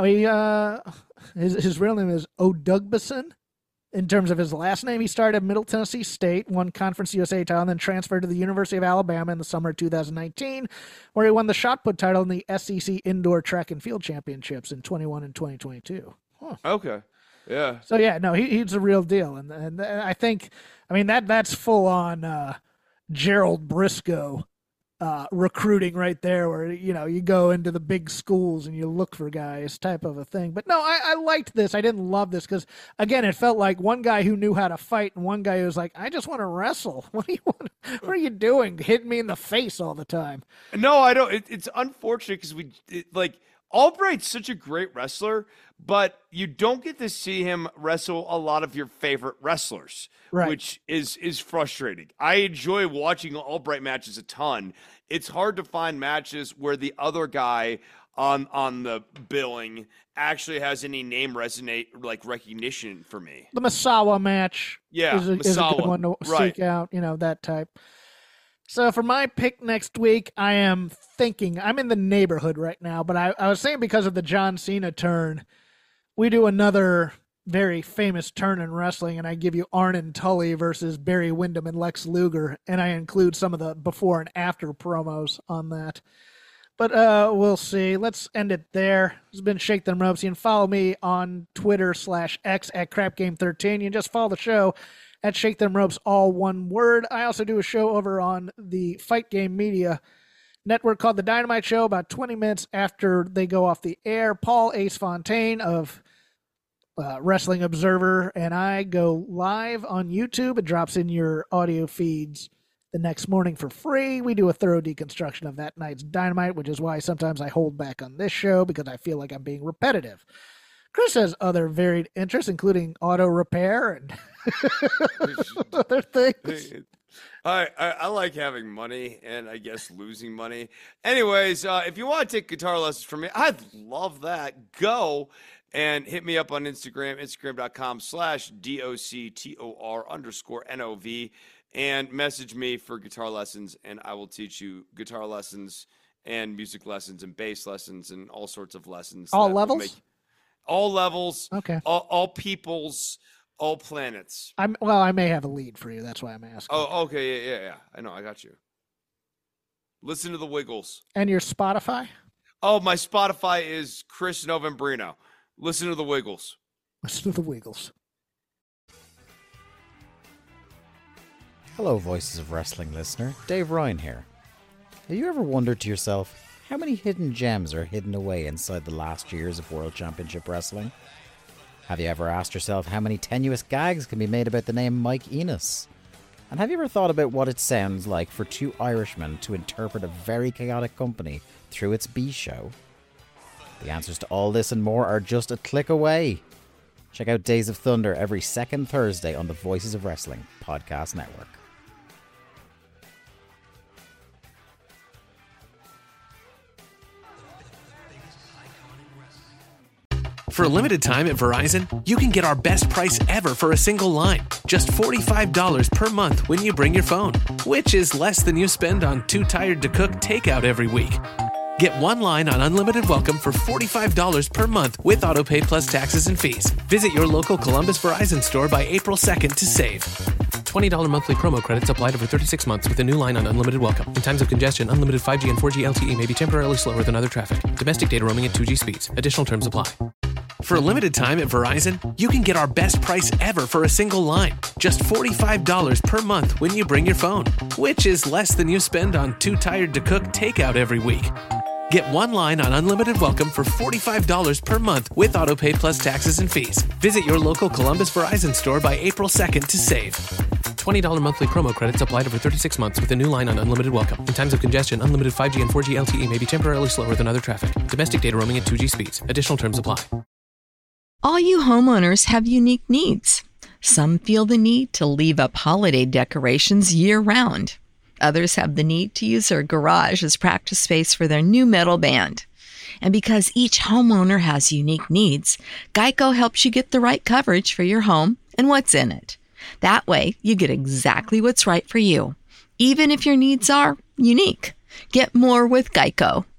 real name is O'Dugbison. In terms of his last name, he started at Middle Tennessee State, won Conference USA title, and then transferred to the University of Alabama in the summer of 2019, where he won the shot put title in the SEC Indoor Track and Field Championships in 21 and 2022. Huh. Okay. Yeah. So yeah, no, he's a real deal, and I think, that's full on Gerald Briscoe recruiting right there, where you go into the big schools and you look for guys, type of a thing. But no, I liked this. I didn't love this because, again, it felt like one guy who knew how to fight and one guy who was like, I just want to wrestle. What are you doing? Hitting me in the face all the time. No, I don't. It's unfortunate because Albright's such a great wrestler, but you don't get to see him wrestle a lot of your favorite wrestlers, right, which is frustrating. I enjoy watching Albright matches a ton. It's hard to find matches where the other guy on the billing actually has any name recognition for me. The Misawa match is a good one to seek out, that type. So for my pick next week, I am thinking, I'm in the neighborhood right now, but I was saying because of the John Cena turn, we do another very famous turn in wrestling, and I give you Arn Tully versus Barry Windham and Lex Luger, and I include some of the before and after promos on that. But we'll see. Let's end it there. This has been Shake Them Ropes. You can follow me on Twitter/X at CrapGame13. You can just follow the show at Shake Them Ropes, all one word. I also do a show over on the Fight Game Media network called The Dynamite Show about 20 minutes after they go off the air. Paul Ace Fontaine of Wrestling Observer and I go live on YouTube. It drops in your audio feeds the next morning for free. We do a thorough deconstruction of that night's Dynamite, which is why sometimes I hold back on this show because I feel like I'm being repetitive. Chris has other varied interests, including auto repair and other things. I like having money and I guess losing money. Anyways, if you want to take guitar lessons from me, I'd love that. Go and hit me up on Instagram, instagram.com/DOCTOR_NOV, and message me for guitar lessons, and I will teach you guitar lessons and music lessons and bass lessons and all sorts of lessons. All levels? All levels. Okay. All peoples, all planets. I may have a lead for you. That's why I'm asking. Oh, okay. Yeah. I know. I got you. Listen to the Wiggles. And your Spotify? Oh, my Spotify is Chris Novembrino. Listen to the Wiggles. Listen to the Wiggles. Hello, Voices of Wrestling listener. Dave Ryan here. Have you ever wondered to yourself, how many hidden gems are hidden away inside the last years of World Championship Wrestling? Have you ever asked yourself how many tenuous gags can be made about the name Mike Enos? And have you ever thought about what it sounds like for two Irishmen to interpret a very chaotic company through its B show? The answers to all this and more are just a click away. Check out Days of Thunder every second Thursday on the Voices of Wrestling Podcast Network. For a limited time at Verizon, you can get our best price ever for a single line. Just $45 per month when you bring your phone, which is less than you spend on Too Tired to Cook takeout every week. Get one line on Unlimited Welcome for $45 per month with AutoPay plus taxes and fees. Visit your local Columbus Verizon store by April 2nd to save. $20 monthly promo credits applied over 36 months with a new line on Unlimited Welcome. In times of congestion, unlimited 5G and 4G LTE may be temporarily slower than other traffic. Domestic data roaming at 2G speeds. Additional terms apply. For a limited time at Verizon, you can get our best price ever for a single line. Just $45 per month when you bring your phone, which is less than you spend on Too Tired to Cook takeout every week. Get one line on Unlimited Welcome for $45 per month with AutoPay plus taxes and fees. Visit your local Columbus Verizon store by April 2nd to save. $20 monthly promo credits applied over 36 months with a new line on Unlimited Welcome. In times of congestion, unlimited 5G and 4G LTE may be temporarily slower than other traffic. Domestic data roaming at 2G speeds. Additional terms apply. All you homeowners have unique needs. Some feel the need to leave up holiday decorations year-round. Others have the need to use their garage as practice space for their new metal band. And because each homeowner has unique needs, Geico helps you get the right coverage for your home and what's in it. That way, you get exactly what's right for you, even if your needs are unique. Get more with Geico.